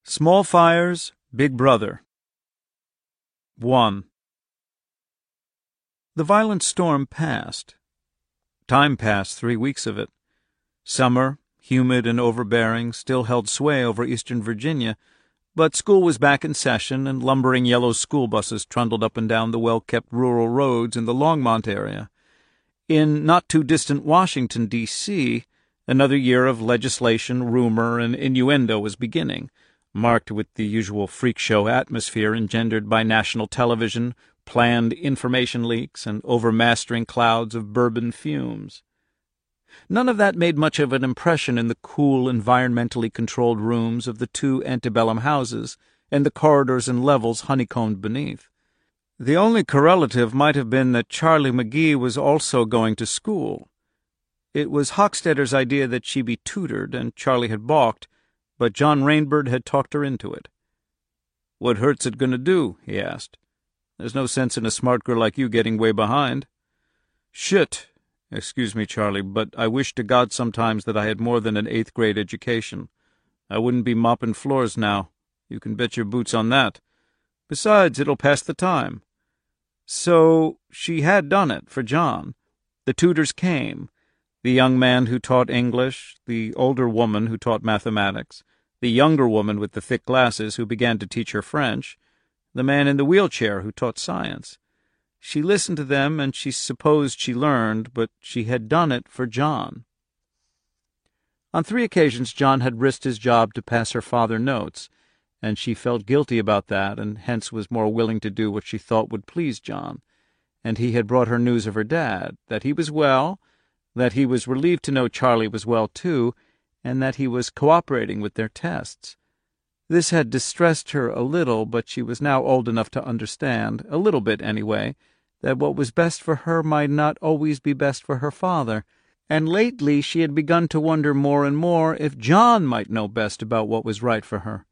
Small Fires, Big Brother. 1. The violent storm passed. Time passed, 3 weeks of it. Summer, humid and overbearing, still held sway over eastern Virginia, but school was back in session, and lumbering yellow school buses trundled up and down the well-kept rural roads in the Longmont area. In not-too-distant Washington, D.C., another year of legislation, rumor, and innuendo was beginning, marked with the usual freak show atmosphere engendered by national television, planned information leaks, and overmastering clouds of bourbon fumes. None of that made much of an impression in the cool, environmentally controlled rooms of the 2 antebellum houses and the corridors and levels honeycombed beneath. The only correlative might have been that Charlie McGee was also going to school. It was Hochstetter's idea that she be tutored, and Charlie had balked, but John Rainbird had talked her into it. "What hurt's it going to do?" he asked. "There's no sense in a smart girl like you getting way behind." "Shit. Excuse me, Charlie, but I wish to God sometimes that I had more than an 8th-grade education. I wouldn't be mopping floors now. You can bet your boots on that. Besides, it'll pass the time." So she had done it for John. The tutors came. The young man who taught English, the older woman who taught mathematics, the younger woman with the thick glasses who began to teach her French, the man in the wheelchair who taught science. She listened to them, and she supposed she learned, but she had done it for John. On 3 occasions John had risked his job to pass her father notes, and she felt guilty about that, and hence was more willing to do what she thought would please John. And he had brought her news of her dad, that he was well, that he was relieved to know Charlie was well too, and that he was cooperating with their tests. This had distressed her a little, but she was now old enough to understand, a little bit anyway, that what was best for her might not always be best for her father, and lately she had begun to wonder more and more if John might know best about what was right for her.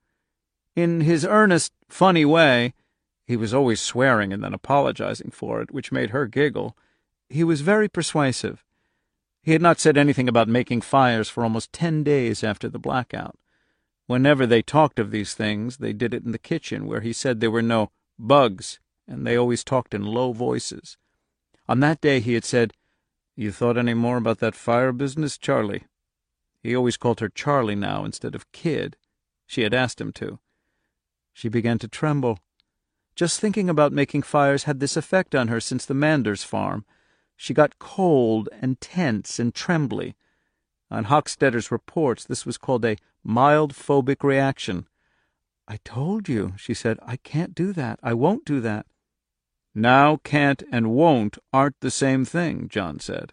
In his earnest, funny way, he was always swearing and then apologizing for it, which made her giggle, he was very persuasive. He had not said anything about making fires for almost 10 days after the blackout. Whenever they talked of these things, they did it in the kitchen, where he said there were no bugs, and they always talked in low voices. On that day he had said, "You thought any more about that fire business, Charlie?" He always called her Charlie now instead of Kid. She had asked him to. She began to tremble. Just thinking about making fires had this effect on her since the Manders farm. She got cold and tense and trembly. On Hochstetter's reports, this was called a mild phobic reaction. "I told you," she said, "I can't do that. I won't do that." "Now can't and won't aren't the same thing," John said.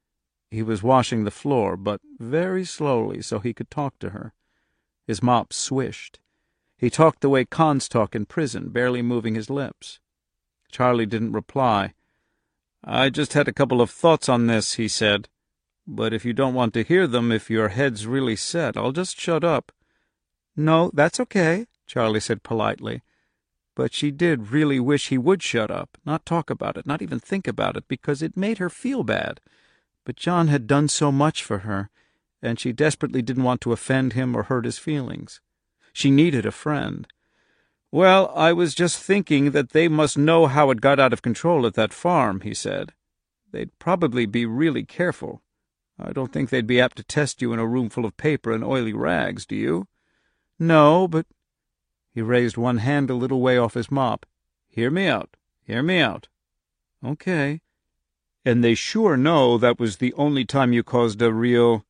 He was washing the floor, but very slowly so he could talk to her. His mop swished. He talked the way cons talk in prison, barely moving his lips. Charlie didn't reply. "I just had a couple of thoughts on this," he said. "But if you don't want to hear them, if your head's really set, I'll just shut up." "No, that's okay," Charlie said politely. But she did really wish he would shut up, not talk about it, not even think about it, because it made her feel bad. But John had done so much for her, and she desperately didn't want to offend him or hurt his feelings. She needed a friend. "Well, I was just thinking that they must know how it got out of control at that farm," he said. "They'd probably be really careful. I don't think they'd be apt to test you in a room full of paper and oily rags, do you?" "No, but—" He raised one hand a little way off his mop. "Hear me out. Hear me out." "Okay." "And they sure know that was the only time you caused a real—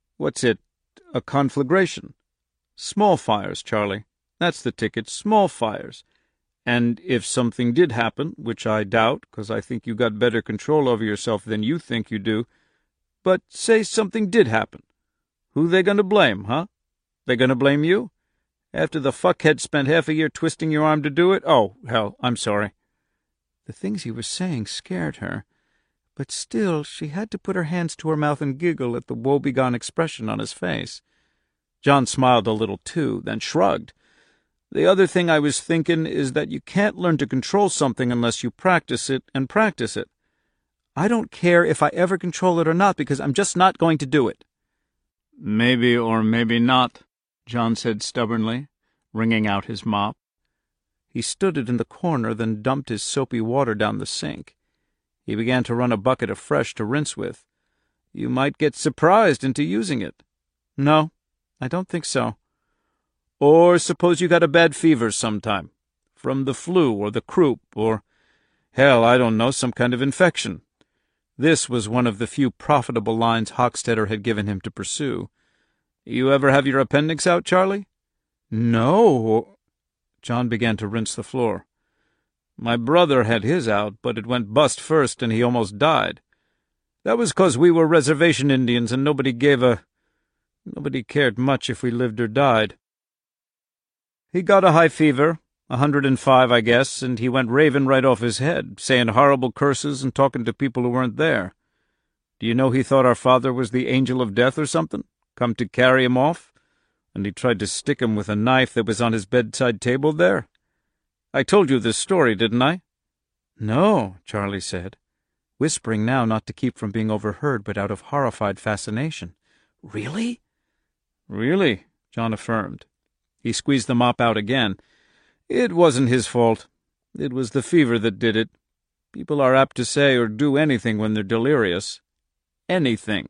a conflagration. Small fires, Charlie. That's the ticket, small fires. And if something did happen, which I doubt, 'cause I think you got better control over yourself than you think you do, but say something did happen, who they going to blame, huh? They going to blame you? After the fuckhead spent half a year twisting your arm to do it? Oh, hell, I'm sorry." The things he was saying scared her, but still she had to put her hands to her mouth and giggle at the woebegone expression on his face. John smiled a little, too, then shrugged. "The other thing I was thinking is that you can't learn to control something unless you practice it and practice it. I don't care if I ever control it or not, because I'm just not going to do it." "Maybe or maybe not," John said stubbornly. wringing out his mop. He stood it in the corner, then dumped his soapy water down the sink. He began to run a bucket afresh to rinse with. "You might get surprised into using it." "No, I don't think so." "Or suppose you got a bad fever sometime, from the flu or the croup, or, hell, I don't know, some kind of infection." This was one of the few profitable lines Hochstetter had given him to pursue. "You ever have your appendix out, Charlie?" "No." John began to rinse the floor. "My brother had his out, but it went bust first, and he almost died. That was 'cause we were reservation Indians, and nobody cared much if we lived or died. He got a high fever, 105, I guess, and he went raving right off his head, saying horrible curses and talking to people who weren't there. Do you know he thought our father was the angel of death or something, come to carry him off? And he tried to stick him with a knife that was on his bedside table there. I told you this story, didn't I?" "No," Charlie said, whispering now not to keep from being overheard but out of horrified fascination. "Really?" "Really," John affirmed. He squeezed the mop out again. "It wasn't his fault. It was the fever that did it. People are apt to say or do anything when they're delirious. Anything."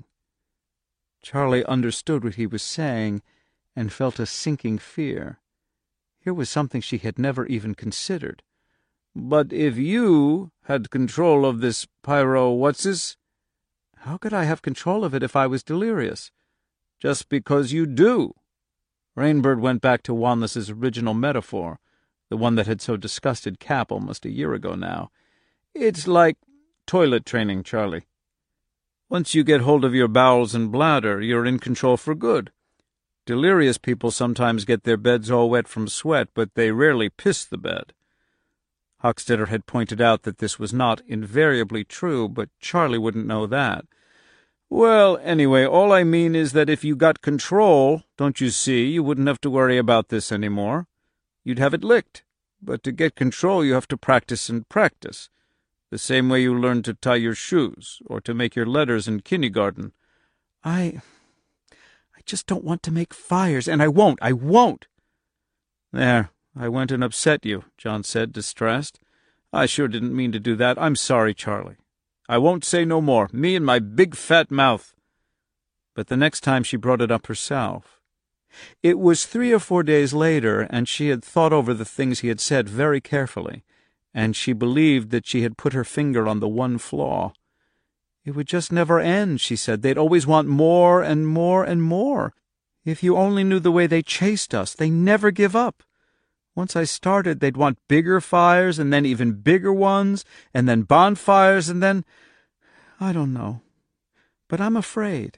Charlie understood what he was saying and felt a sinking fear. Here was something she had never even considered. "But if you had control of this what's-this?" "How could I have control of it if I was delirious?" "Just because you do." Rainbird went back to Wanless's original metaphor, the one that had so disgusted Cap almost a year ago now. "It's like toilet training, Charlie. Once you get hold of your bowels and bladder, you're in control for good. Delirious people sometimes get their beds all wet from sweat, but they rarely piss the bed." Hochstetter had pointed out that this was not invariably true, but Charlie wouldn't know that. "Well, anyway, all I mean is that if you got control, don't you see, you wouldn't have to worry about this any more. You'd have it licked. But to get control you have to practice and practice, the same way you learn to tie your shoes or to make your letters in kindergarten." I just don't want to make fires, and I won't. "There, I went and upset you," John said, distressed. "I sure didn't mean to do that. I'm sorry, Charlie. I won't say no more, me and my big fat mouth." But the next time she brought it up herself. It was 3 or 4 days later, and she had thought over the things he had said very carefully, and she believed that she had put her finger on the one flaw. It would just never end, she said. They'd always want more and more and more. If you only knew the way they chased us, they never give up. Once I started, they'd want bigger fires, and then even bigger ones, and then bonfires, and then— I don't know. But I'm afraid.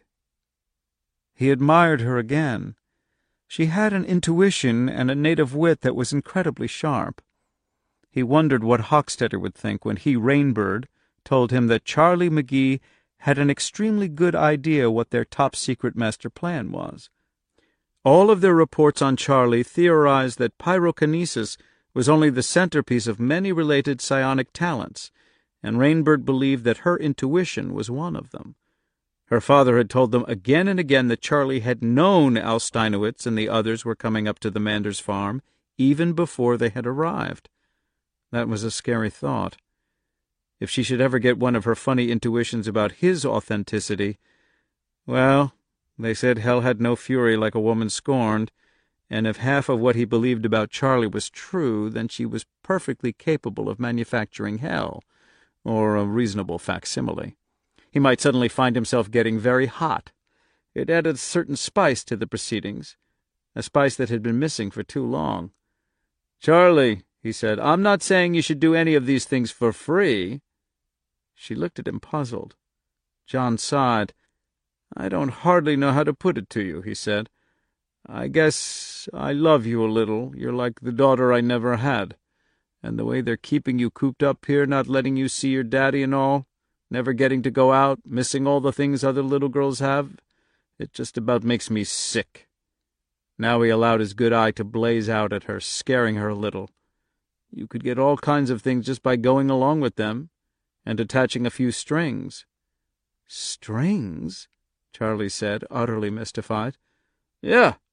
He admired her again. She had an intuition and a native wit that was incredibly sharp. He wondered what Hochstetter would think when he, Rainbird, told him that Charlie McGee had an extremely good idea what their top-secret master plan was. All of their reports on Charlie theorized that pyrokinesis was only the centerpiece of many related psionic talents, and Rainbird believed that her intuition was one of them. Her father had told them again and again that Charlie had known Al Steinowitz and the others were coming up to the Manders farm even before they had arrived. That was a scary thought. If she should ever get one of her funny intuitions about his authenticity, well, they said hell had no fury like a woman scorned, and if half of what he believed about Charlie was true, then she was perfectly capable of manufacturing hell, or a reasonable facsimile. He might suddenly find himself getting very hot. It added a certain spice to the proceedings, a spice that had been missing for too long. "Charlie," he said, "I'm not saying you should do any of these things for free." She looked at him puzzled. John sighed. "I don't hardly know how to put it to you," he said. "I guess I love you a little. You're like the daughter I never had. And the way they're keeping you cooped up here, not letting you see your daddy and all, never getting to go out, missing all the things other little girls have, it just about makes me sick." Now he allowed his good eye to blaze out at her, scaring her a little. "You could get all kinds of things just by going along with them, and attaching a few strings." "Strings?" Charlie said, utterly mystified. "Yeah.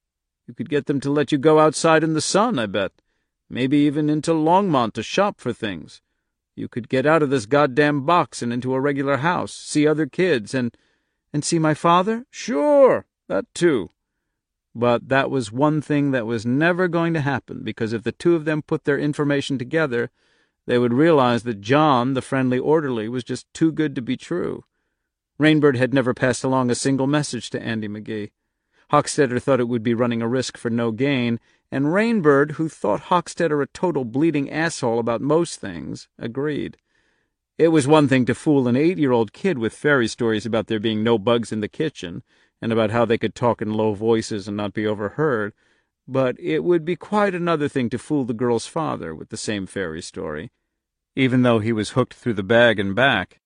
You could get them to let you go outside in the sun, I bet. Maybe even into Longmont to shop for things. You could get out of this goddamn box and into a regular house, see other kids, and see my father? Sure, that too. But that was one thing that was never going to happen, because if the two of them put their information together, they would realize that John, the friendly orderly, was just too good to be true. Rainbird had never passed along a single message to Andy McGee. Hochstetter thought it would be running a risk for no gain, and Rainbird, who thought Hochstetter a total bleeding asshole about most things, agreed. It was one thing to fool an 8-year-old kid with fairy stories about there being no bugs in the kitchen, and about how they could talk in low voices and not be overheard, but it would be quite another thing to fool the girl's father with the same fairy story, even though he was hooked through the bag and back.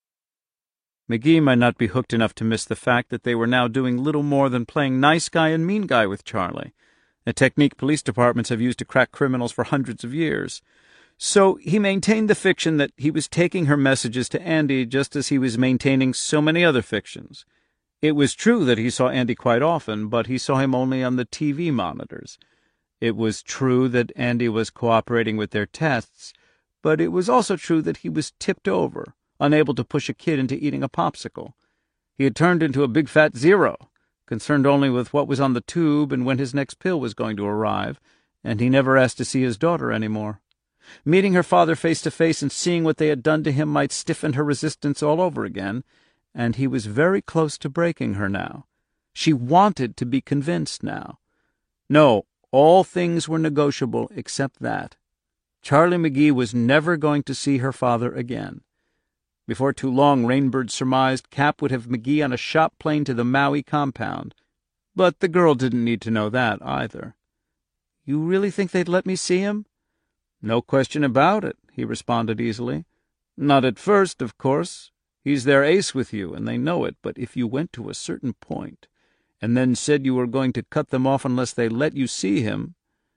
McGee might not be hooked enough to miss the fact that they were now doing little more than playing nice guy and mean guy with Charlie, a technique police departments have used to crack criminals for hundreds of years. So he maintained the fiction that he was taking her messages to Andy just as he was maintaining so many other fictions. It was true that he saw Andy quite often, but he saw him only on the TV monitors. It was true that Andy was cooperating with their tests, but it was also true that he was tipped over, unable to push a kid into eating a popsicle. He had turned into a big fat zero, concerned only with what was on the tube and when his next pill was going to arrive, and he never asked to see his daughter any more. Meeting her father face to face and seeing what they had done to him might stiffen her resistance all over again, and he was very close to breaking her now. She wanted to be convinced now. No, all things were negotiable except that. Charlie McGee was never going to see her father again. Before too long, Rainbird surmised Cap would have McGee on a shop plane to the Maui compound, but the girl didn't need to know that either. "You really think they'd let me see him?" "No question about it," he responded easily. "Not at first, of course. He's their ace with you, and they know it, but if you went to a certain point, and then said you were going to cut them off unless they let you see him—"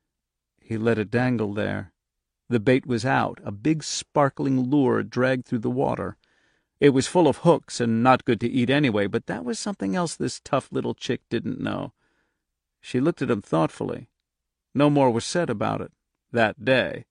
He let it dangle there. The bait was out, a big sparkling lure dragged through the water. It was full of hooks and not good to eat anyway, but that was something else this tough little chick didn't know. She looked at him thoughtfully. No more was said about it, that day.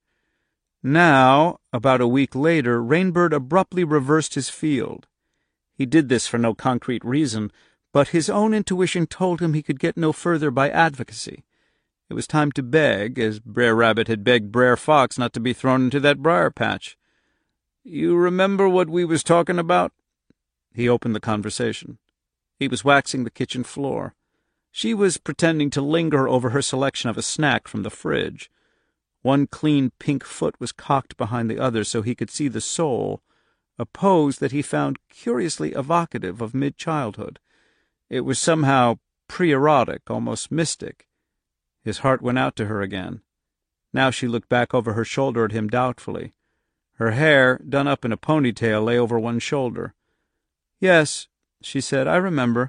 Now, about a week later, Rainbird abruptly reversed his field. He did this for no concrete reason, but his own intuition told him he could get no further by advocacy. It was time to beg, as Brer Rabbit had begged Brer Fox not to be thrown into that briar patch. "You remember what we was talking about?" He opened the conversation. He was waxing the kitchen floor. She was pretending to linger over her selection of a snack from the fridge. One clean pink foot was cocked behind the other so he could see the sole, a pose that he found curiously evocative of mid-childhood. It was somehow pre-erotic, almost mystic. His heart went out to her again. Now she looked back over her shoulder at him doubtfully. Her hair, done up in a ponytail, lay over one shoulder. "Yes," she said, "I remember."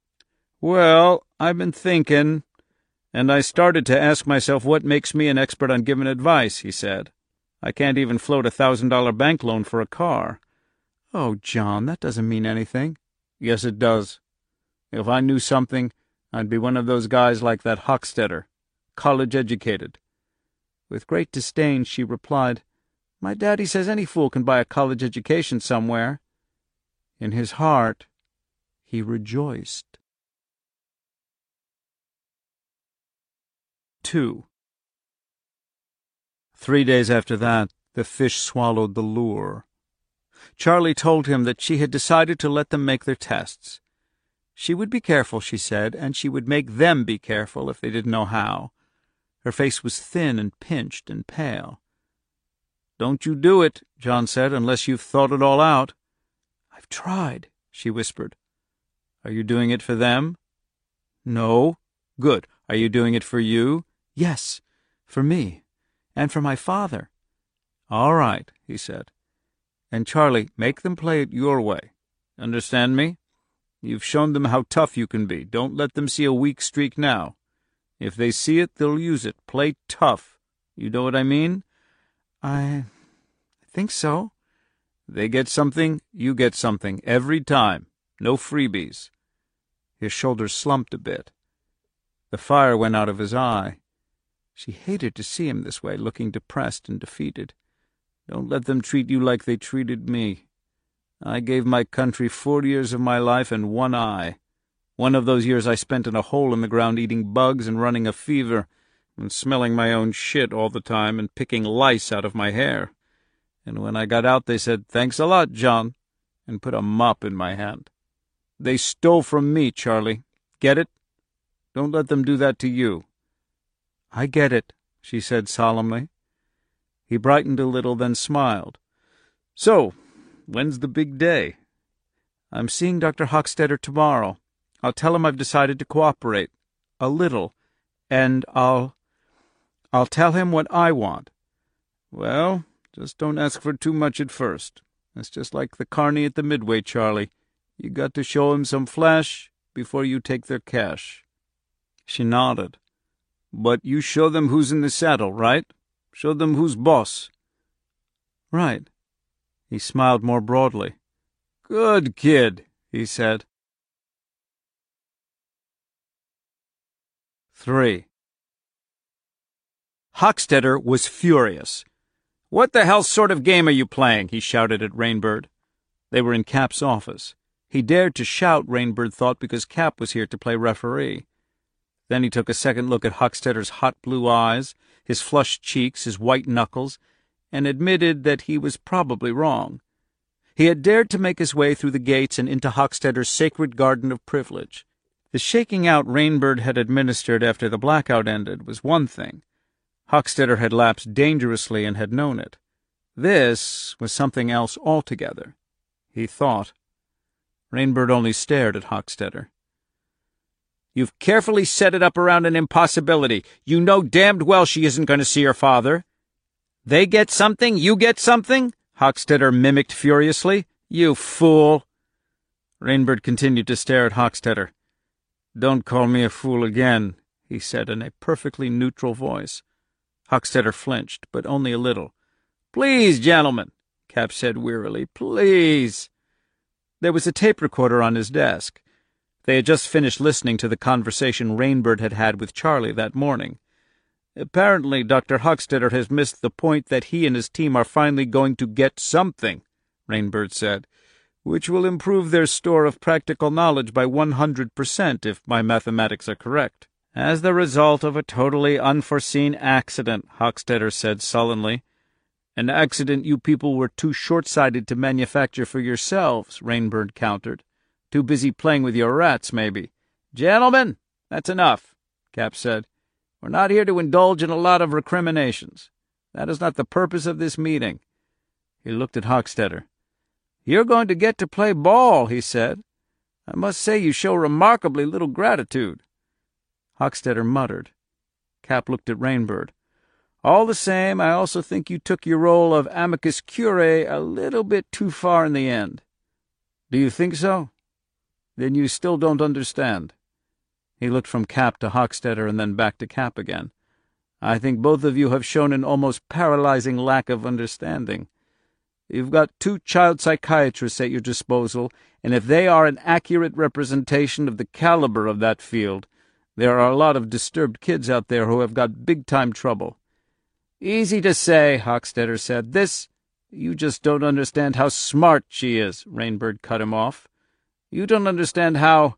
"Well, I've been thinking, and I started to ask myself what makes me an expert on giving advice," he said. "I can't even float a $1,000 bank loan for a car." "Oh, John, that doesn't mean anything." "Yes, it does. If I knew something, I'd be one of those guys like that Hochstetter, college-educated." With great disdain she replied, "My daddy says any fool can buy a college education somewhere." In his heart, he rejoiced. 2. 3 days after that, the fish swallowed the lure. Charlie told him that she had decided to let them make their tests. She would be careful, she said, and she would make them be careful if they didn't know how. Her face was thin and pinched and pale. "Don't you do it," John said, "unless you've thought it all out." "I've tried," she whispered. "Are you doing it for them?" "No." "Good. Are you doing it for you?" "Yes, for me, and for my father." "All right," he said. "And, Charlie, make them play it your way. Understand me? You've shown them how tough you can be. Don't let them see a weak streak now. If they see it, they'll use it. Play tough. You know what I mean?" I think so." "They get something, you get something, every time. No freebies." His shoulders slumped a bit. The fire went out of his eye. She hated to see him this way, looking depressed and defeated. "Don't let them treat you like they treated me. I gave my country 4 years of my life and one eye. One of those years I spent in a hole in the ground eating bugs and running a fever, and smelling my own shit all the time and picking lice out of my hair. And when I got out they said, 'Thanks a lot, John,' and put a mop in my hand. They stole from me, Charlie. Get it? Don't let them do that to you." "I get it," she said solemnly. He brightened a little, then smiled. "So, when's the big day?" "I'm seeing Dr. Hochstetter tomorrow. I'll tell him I've decided to cooperate. A little. And I'll tell him what I want." "Well, just don't ask for too much at first. It's just like the carny at the Midway, Charlie. You got to show 'em some flash before you take their cash." She nodded. "But you show them who's in the saddle, right? Show them who's boss." "Right." He smiled more broadly. "Good kid," he said. 3. Hochstetter was furious. "What the hell sort of game are you playing?" he shouted at Rainbird. They were in Cap's office. He dared to shout, Rainbird thought, because Cap was here to play referee. Then he took a second look at Hochstetter's hot blue eyes, his flushed cheeks, his white knuckles, and admitted that he was probably wrong. He had dared to make his way through the gates and into Hochstetter's sacred garden of privilege. The shaking out Rainbird had administered after the blackout ended was one thing. Hochstetter had lapsed dangerously and had known it. This was something else altogether, he thought. Rainbird only stared at Hochstetter. "You've carefully set it up around an impossibility. You know damned well she isn't going to see her father." "They get something, you get something?" Hochstetter mimicked furiously. "You fool!" Rainbird continued to stare at Hochstetter. "Don't call me a fool again," he said in a perfectly neutral voice. Hochstetter flinched, but only a little. "Please, gentlemen," Cap said wearily, "please." There was a tape recorder on his desk. They had just finished listening to the conversation Rainbird had had with Charlie that morning. "Apparently, Dr. Hochstetter has missed the point that he and his team are finally going to get something," Rainbird said, "which will improve their store of practical knowledge by 100% if my mathematics are correct." "As the result of a totally unforeseen accident," Hochstetter said sullenly. "An accident you people were too short-sighted to manufacture for yourselves," Rainbird countered. "Too busy playing with your rats, maybe." "Gentlemen, that's enough," Cap said. "We're not here to indulge in a lot of recriminations. That is not the purpose of this meeting." He looked at Hochstetter. "You're going to get to play ball," he said. "I must say you show remarkably little gratitude." Hochstetter muttered. Cap looked at Rainbird. "All the same, I also think you took your role of amicus curiae a little bit too far in the end." "Do you think so? Then you still don't understand." He looked from Cap to Hochstetter and then back to Cap again. "I think both of you have shown an almost paralyzing lack of understanding. You've got 2 child psychiatrists at your disposal, and if they are an accurate representation of the caliber of that field, there are a lot of disturbed kids out there who have got big-time trouble." "Easy to say," Hochstetter said. You just don't understand how smart she is," Rainbird cut him off. "You don't understand how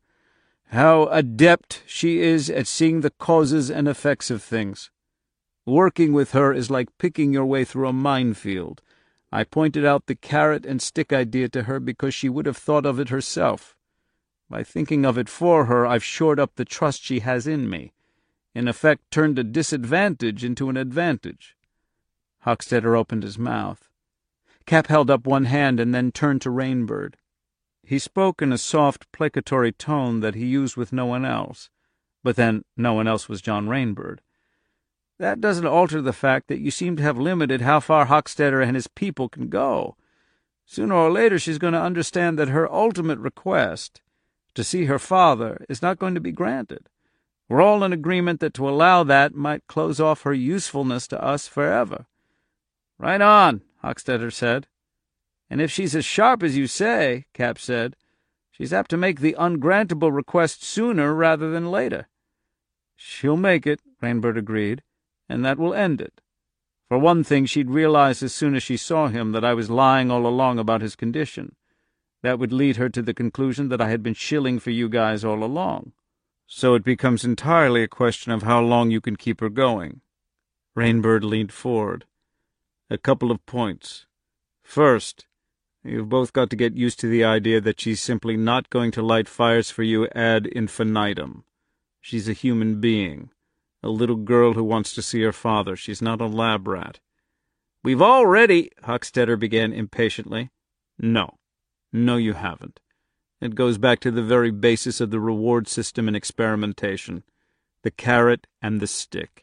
adept she is at seeing the causes and effects of things. Working with her is like picking your way through a minefield. I pointed out the carrot-and-stick idea to her because she would have thought of it herself. By thinking of it for her, I've shored up the trust she has in me, in effect turned a disadvantage into an advantage." Hochstetter opened his mouth. Cap held up one hand and then turned to Rainbird. He spoke in a soft, placatory tone that he used with no one else, but then no one else was John Rainbird. "That doesn't alter the fact that you seem to have limited how far Hochstetter and his people can go. Sooner or later she's going to understand that her ultimate request, to see her father, is not going to be granted. We're all in agreement that to allow that might close off her usefulness to us forever." "Right on," Hochstetter said. "And if she's as sharp as you say," Cap said, "she's apt to make the ungrantable request sooner rather than later. "She'll make it," Rainbird agreed, "and that will end it. For one thing, she'd realize as soon as she saw him that I was lying all along about his condition. That would lead her to the conclusion that I had been shilling for you guys all along. So it becomes entirely a question of how long you can keep her going." Rainbird leaned forward. "A couple of points. First, you've both got to get used to the idea that she's simply not going to light fires for you ad infinitum. She's a human being, a little girl who wants to see her father. She's not a lab rat." "We've already—" Hochstetter began impatiently. No, you haven't. It goes back to the very basis of the reward system in experimentation, the carrot and the stick.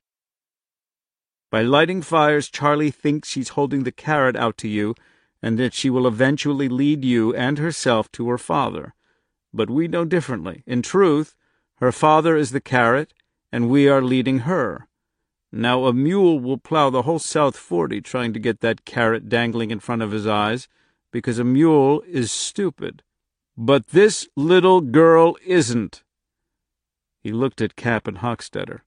By lighting fires, Charlie thinks she's holding the carrot out to you, and that she will eventually lead you and herself to her father. But we know differently. In truth, her father is the carrot, and we are leading her. Now, a mule will plow the whole South 40 trying to get that carrot dangling in front of his eyes, because a mule is stupid. But this little girl isn't." He looked at Cap and Hochstetter.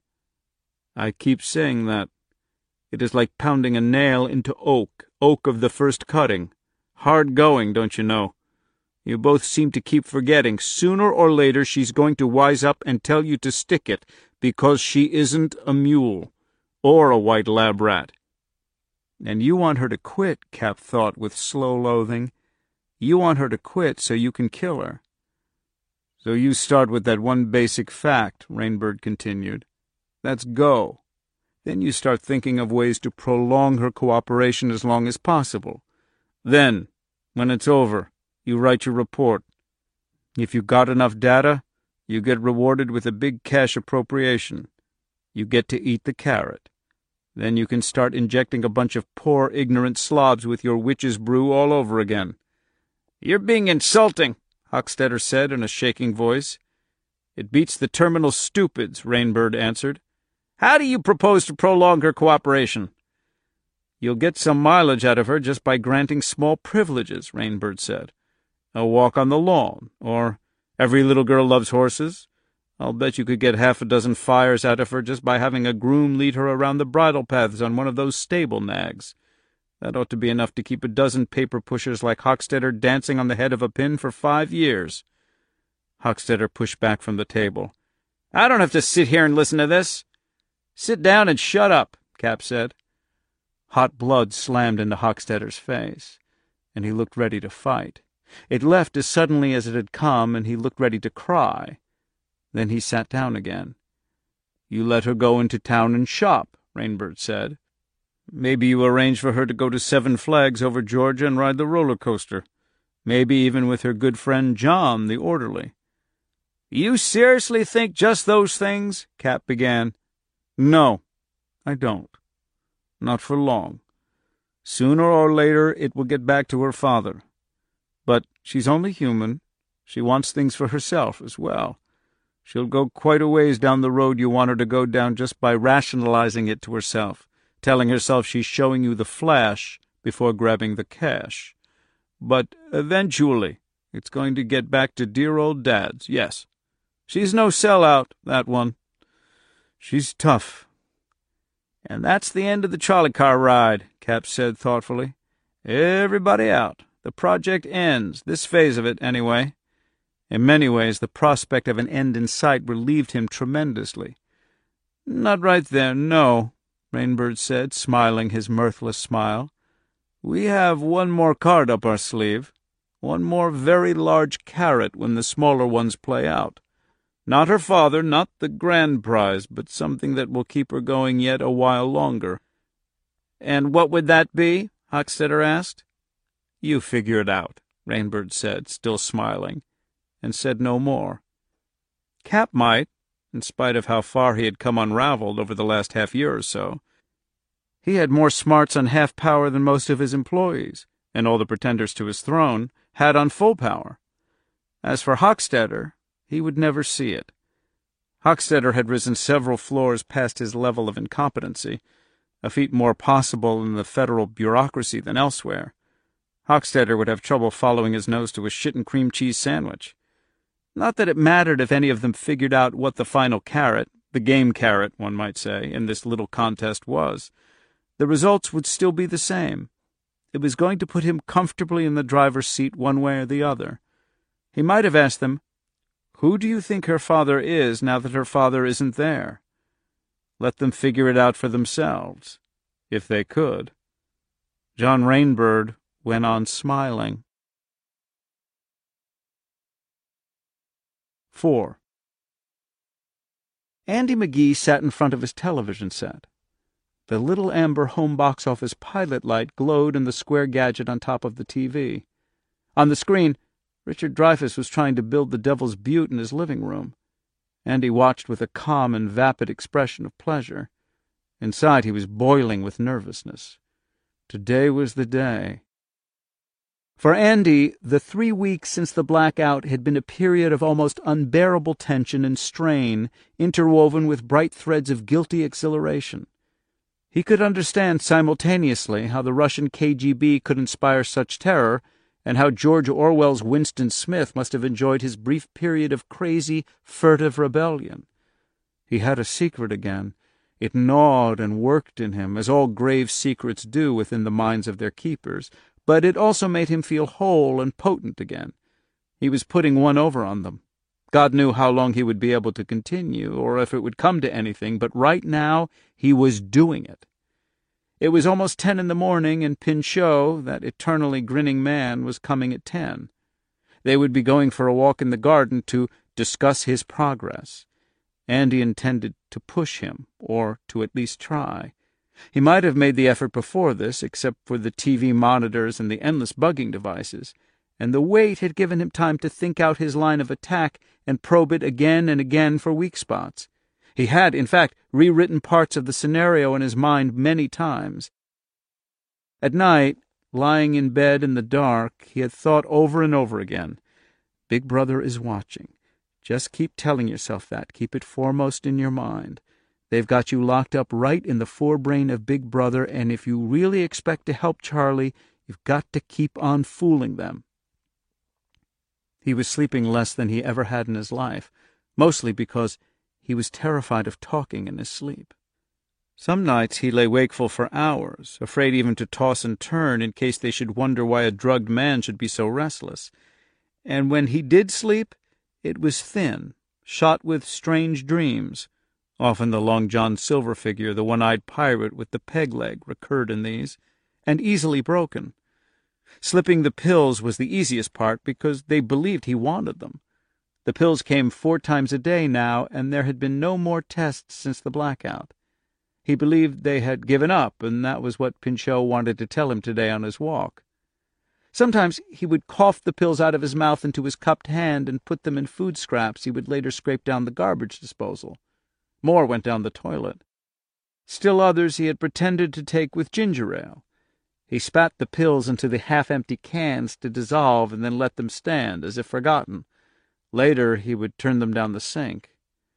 "I keep saying that. It is like pounding a nail into oak of the first cutting. Hard going, don't you know? You both seem to keep forgetting. Sooner or later she's going to wise up and tell you to stick it, because she isn't a mule, or a white lab rat." "And you want her to quit," Cap thought with slow loathing. "You want her to quit so you can kill her." "So you start with that one basic fact," Rainbird continued. "That's go. Then you start thinking of ways to prolong her cooperation as long as possible. Then, when it's over, you write your report. If you got enough data, you get rewarded with a big cash appropriation. You get to eat the carrot. Then you can start injecting a bunch of poor, ignorant slobs with your witch's brew all over again." "You're being insulting," Hochstetter said in a shaking voice. "It beats the terminal stupids," Rainbird answered. "How do you propose to prolong her cooperation?" "You'll get some mileage out of her just by granting small privileges," Rainbird said. "A walk on the lawn, or every little girl loves horses. I'll bet you could get half a dozen fires out of her just by having a groom lead her around the bridle paths on one of those stable nags. That ought to be enough to keep a dozen paper pushers like Hochstetter dancing on the head of a pin for 5 years. Hochstetter pushed back from the table. "I don't have to sit here and listen to this." "Sit down and shut up," Cap said. Hot blood slammed into Hochstetter's face, and he looked ready to fight. It left as suddenly as it had come, and he looked ready to cry. Then he sat down again. "You let her go into town and shop," Rainbird said. "Maybe you arrange for her to go to Seven Flags over Georgia and ride the roller coaster. Maybe even with her good friend John, the orderly." "You seriously think just those things?" Cap began. "No, I don't. Not for long. Sooner or later it will get back to her father. But she's only human. She wants things for herself as well. She'll go quite a ways down the road you want her to go down just by rationalizing it to herself, telling herself she's showing you the flash before grabbing the cash. But eventually it's going to get back to dear old Dad's, yes. She's no sellout, that one. She's tough." "And that's the end of the trolley car ride," Cap said thoughtfully. "Everybody out. The project ends, this phase of it, anyway." In many ways, the prospect of an end in sight relieved him tremendously. "Not right there, no," Rainbird said, smiling his mirthless smile. "We have one more card up our sleeve, one more very large carrot when the smaller ones play out. Not her father, not the grand prize, but something that will keep her going yet a while longer." "And what would that be?" Hochstetter asked. "You figure it out," Rainbird said, still smiling, and said no more. Cap might, in spite of how far he had come unraveled over the last half-year or so. He had more smarts on half power than most of his employees, and all the pretenders to his throne had on full power. As for Hochstetter, he would never see it. Hochstetter had risen several floors past his level of incompetency, a feat more possible in the federal bureaucracy than elsewhere. Hochstetter would have trouble following his nose to a shit-and-cream cheese sandwich. Not that it mattered if any of them figured out what the final carrot, The game carrot, one might say, in this little contest was. The results would still be the same. It was going to put him comfortably in the driver's seat one way or the other. He might have asked them, "Who do you think her father is now that her father isn't there?" Let them figure it out for themselves, if they could. John Rainbird went on smiling. 4. Andy McGee sat in front of his television set. The little amber home box office pilot light glowed in the square gadget on top of the TV. On the screen, Richard Dreyfuss was trying to build the Devil's Butte in his living room. Andy watched with a calm and vapid expression of pleasure. Inside he was boiling with nervousness. Today was the day. For Andy, the 3 weeks since the blackout had been a period of almost unbearable tension and strain, interwoven with bright threads of guilty exhilaration. He could understand simultaneously how the Russian KGB could inspire such terror, and how George Orwell's Winston Smith must have enjoyed his brief period of crazy, furtive rebellion. He had a secret again. It gnawed and worked in him, as all grave secrets do within the minds of their keepers, but it also made him feel whole and potent again. He was putting one over on them. God knew how long he would be able to continue, or if it would come to anything, but right now he was doing it. It was almost 10 in the morning, and Pinchot, that eternally grinning man, was coming at 10. They would be going for a walk in the garden to discuss his progress. Andy intended to push him, or to at least try. He might have made the effort before this, except for the TV monitors and the endless bugging devices, and the wait had given him time to think out his line of attack and probe it again and again for weak spots. He had, in fact, rewritten parts of the scenario in his mind many times. At night, lying in bed in the dark, he had thought over and over again, "Big Brother is watching. Just keep telling yourself that. Keep it foremost in your mind. They've got you locked up right in the forebrain of Big Brother, and if you really expect to help Charlie, you've got to keep on fooling them." He was sleeping less than he ever had in his life, mostly because he was terrified of talking in his sleep. Some nights he lay wakeful for hours, afraid even to toss and turn in case they should wonder why a drugged man should be so restless. And when he did sleep, it was thin, shot with strange dreams. Often the Long John Silver figure, the one-eyed pirate with the peg leg, recurred in these, and easily broken. Slipping the pills was the easiest part because they believed he wanted them. The pills came 4 times a day now, and there had been no more tests since the blackout. He believed they had given up, and that was what Pinchot wanted to tell him today on his walk. Sometimes he would cough the pills out of his mouth into his cupped hand and put them in food scraps he would later scrape down the garbage disposal. More went down the toilet. Still others he had pretended to take with ginger ale. He spat the pills into the half-empty cans to dissolve and then let them stand, as if forgotten. Later he would turn them down the sink.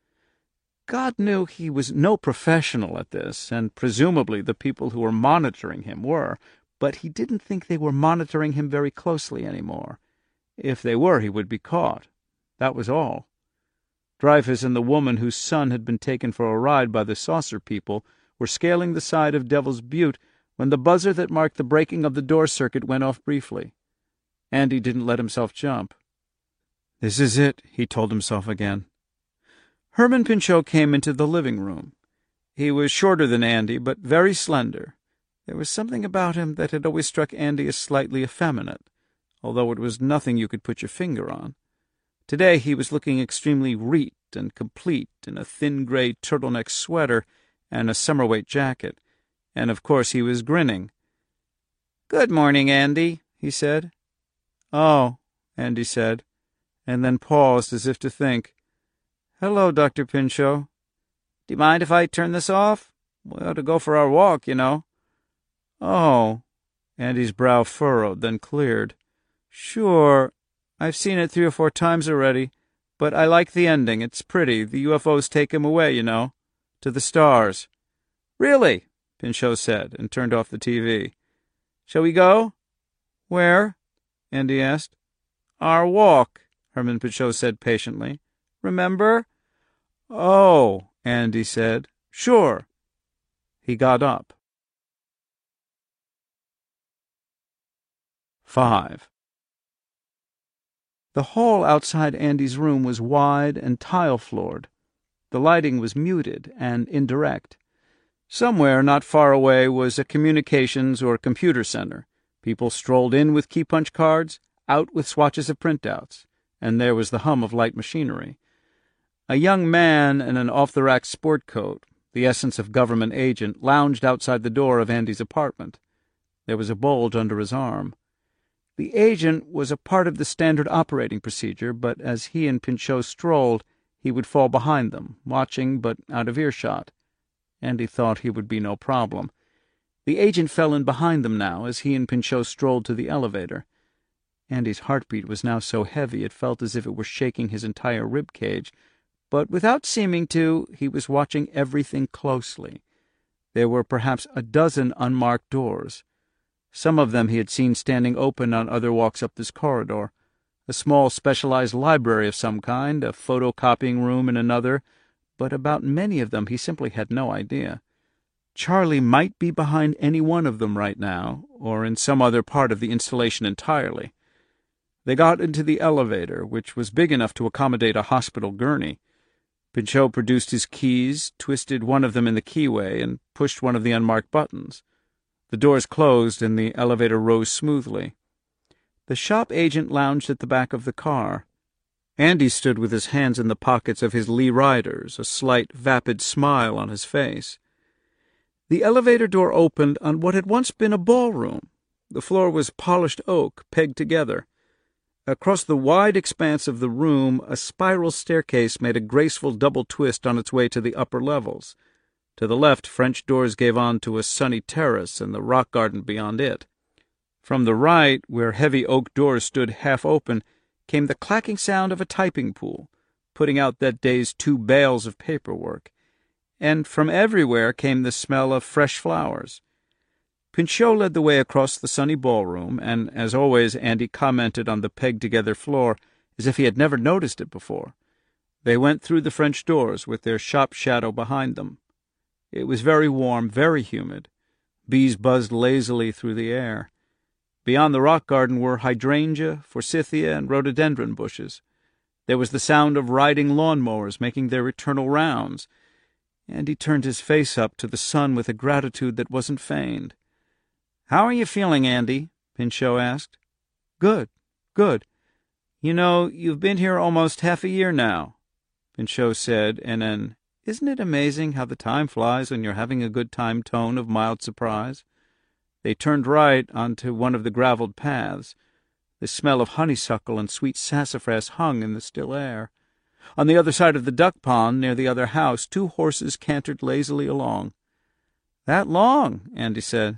God knew he was no professional at this, and presumably the people who were monitoring him were, but he didn't think they were monitoring him very closely anymore. If they were, he would be caught. That was all. Dreyfuss and the woman whose son had been taken for a ride by the saucer people were scaling the side of Devil's Butte when the buzzer that marked the breaking of the door circuit went off briefly. Andy didn't let himself jump. "This is it," he told himself again. Herman Pinchot came into the living room. He was shorter than Andy, but very slender. There was something about him that had always struck Andy as slightly effeminate, although it was nothing you could put your finger on. Today he was looking extremely neat and complete in a thin gray turtleneck sweater and a summer-weight jacket, and of course he was grinning. "Good morning, Andy," he said. "Oh," Andy said, and then paused as if to think. "Hello, Dr. Pinchot. Do you mind if I turn this off? We ought to go for our walk, you know." "Oh." Andy's brow furrowed, then cleared. "Sure. I've seen it 3 or 4 times already, but I like the ending. It's pretty. The UFOs take him away, you know, to the stars." "Really?" Pinchot said, and turned off the TV. "Shall we go?" "Where?" Andy asked. "Our walk," Herman Pinchot said patiently. "Remember?" "Oh," Andy said. "Sure." He got up. 5. The hall outside Andy's room was wide and tile-floored. The lighting was muted and indirect. Somewhere not far away was a communications or computer center. People strolled in with key-punch cards, out with swatches of printouts, and there was the hum of light machinery. A young man in an off-the-rack sport coat, the essence of government agent, lounged outside the door of Andy's apartment. There was a bulge under his arm. The agent was a part of the standard operating procedure, but as he and Pinchot strolled, he would fall behind them, watching but out of earshot. Andy thought he would be no problem. The agent fell in behind them now as he and Pinchot strolled to the elevator. Andy's heartbeat was now so heavy it felt as if it were shaking his entire rib cage, but without seeming to, he was watching everything closely. There were perhaps a dozen unmarked doors. Some of them he had seen standing open on other walks up this corridor. A small specialized library of some kind, a photocopying room in another, but about many of them he simply had no idea. Charlie might be behind any one of them right now, or in some other part of the installation entirely. They got into the elevator, which was big enough to accommodate a hospital gurney. Pinchot produced his keys, twisted one of them in the keyway, and pushed one of the unmarked buttons. The doors closed, and the elevator rose smoothly. The shop agent lounged at the back of the car. Andy stood with his hands in the pockets of his Lee Riders, a slight, vapid smile on his face. The elevator door opened on what had once been a ballroom. The floor was polished oak, pegged together. Across the wide expanse of the room, a spiral staircase made a graceful double twist on its way to the upper levels. To the left, French doors gave on to a sunny terrace and the rock garden beyond it. From the right, where heavy oak doors stood half open, came the clacking sound of a typing pool, putting out that day's 2 bales of paperwork. And from everywhere came the smell of fresh flowers. Pinchot led the way across the sunny ballroom, and, as always, Andy commented on the pegged-together floor as if he had never noticed it before. They went through the French doors with their shop shadow behind them. It was very warm, very humid. Bees buzzed lazily through the air. Beyond the rock garden were hydrangea, forsythia, and rhododendron bushes. There was the sound of riding lawn-mowers making their eternal rounds, and he turned his face up to the sun with a gratitude that wasn't feigned. "How are you feeling, Andy?" Pinchot asked. "Good, good. You know, you've been here almost half a year now," Pinchot said in an "Isn't it amazing how the time flies when you're having a good time" tone of mild surprise. They turned right onto one of the gravelled paths. The smell of honeysuckle and sweet sassafras hung in the still air. On the other side of the duck pond, near the other house, 2 horses cantered lazily along. "That long?" Andy said.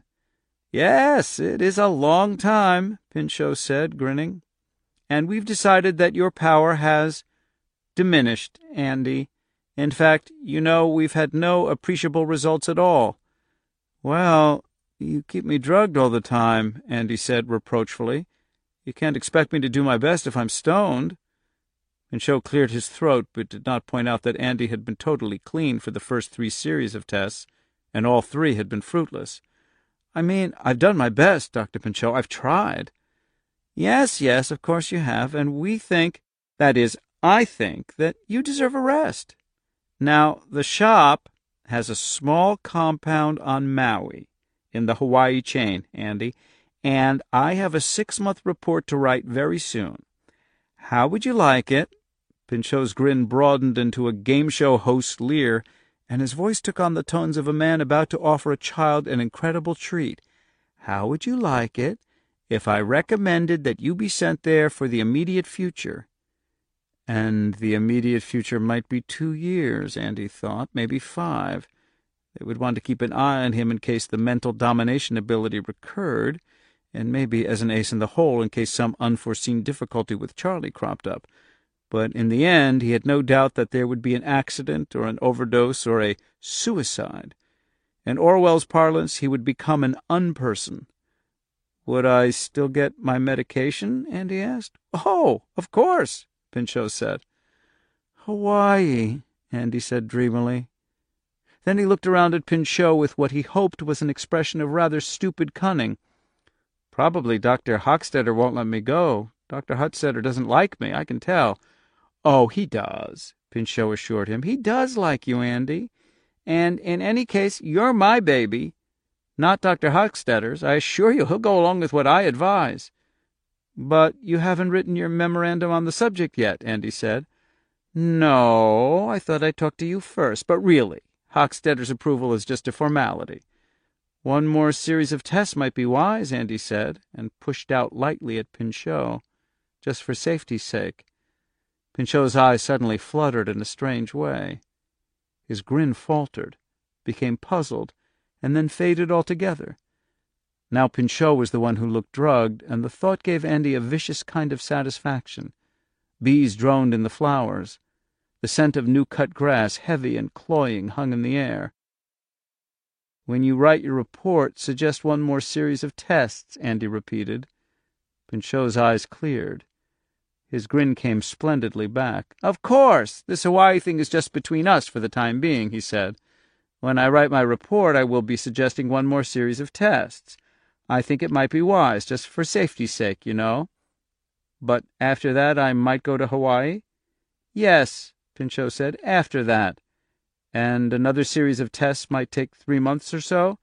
"Yes, it is a long time," Pinchot said, grinning. "And we've decided that your power has diminished, Andy. In fact, you know, we've had no appreciable results at all." "Well, you keep me drugged all the time," Andy said reproachfully. "You can't expect me to do my best if I'm stoned." Pinchot cleared his throat, but did not point out that Andy had been totally clean for the first 3 series of tests, and all 3 had been fruitless. "I mean, I've done my best, Dr. Pinchot. I've tried." Yes, of course you have, and we think, that is, I think, that you deserve a rest. Now, the shop has a small compound on Maui, in the Hawaii chain, Andy, and I have a 6-month report to write very soon. How would you like it?" Pinchot's grin broadened into a game show host's leer, and his voice took on the tones of a man about to offer a child an incredible treat. "How would you like it if I recommended that you be sent there for the immediate future?" And the immediate future might be 2 years, Andy thought, maybe 5. They would want to keep an eye on him in case the mental domination ability recurred, and maybe as an ace in the hole in case some unforeseen difficulty with Charlie cropped up. But in the end he had no doubt that there would be an accident or an overdose or a suicide. In Orwell's parlance, he would become an unperson. "Would I still get my medication?" Andy asked. "Oh, of course," Pinchot said. "Hawaii," Andy said dreamily. Then he looked around at Pinchot with what he hoped was an expression of rather stupid cunning. "Probably Dr. Hochstetter won't let me go. Dr. Hochstetter doesn't like me, I can tell." "Oh, he does," Pinchot assured him. "He does like you, Andy. And in any case, you're my baby, not Dr. Hochstetter's. I assure you he'll go along with what I advise." "But you haven't written your memorandum on the subject yet," Andy said. "No, I thought I'd talk to you first. But really, Hochstetter's approval is just a formality." "One more series of tests might be wise," Andy said, and pushed out lightly at Pinchot, just for safety's sake. Pinchot's eyes suddenly fluttered in a strange way. His grin faltered, became puzzled, and then faded altogether. Now Pinchot was the one who looked drugged, and the thought gave Andy a vicious kind of satisfaction. Bees droned in the flowers. The scent of new-cut grass, heavy and cloying, hung in the air. "When you write your report, suggest one more series of tests," Andy repeated. Pinchot's eyes cleared. His grin came splendidly back. "Of course! This Hawaii thing is just between us for the time being," he said. "When I write my report, I will be suggesting one more series of tests. I think it might be wise, just for safety's sake, you know." "But after that I might go to Hawaii?" "Yes," Pinchot said, "after that." "And another series of tests might take 3 months or so?"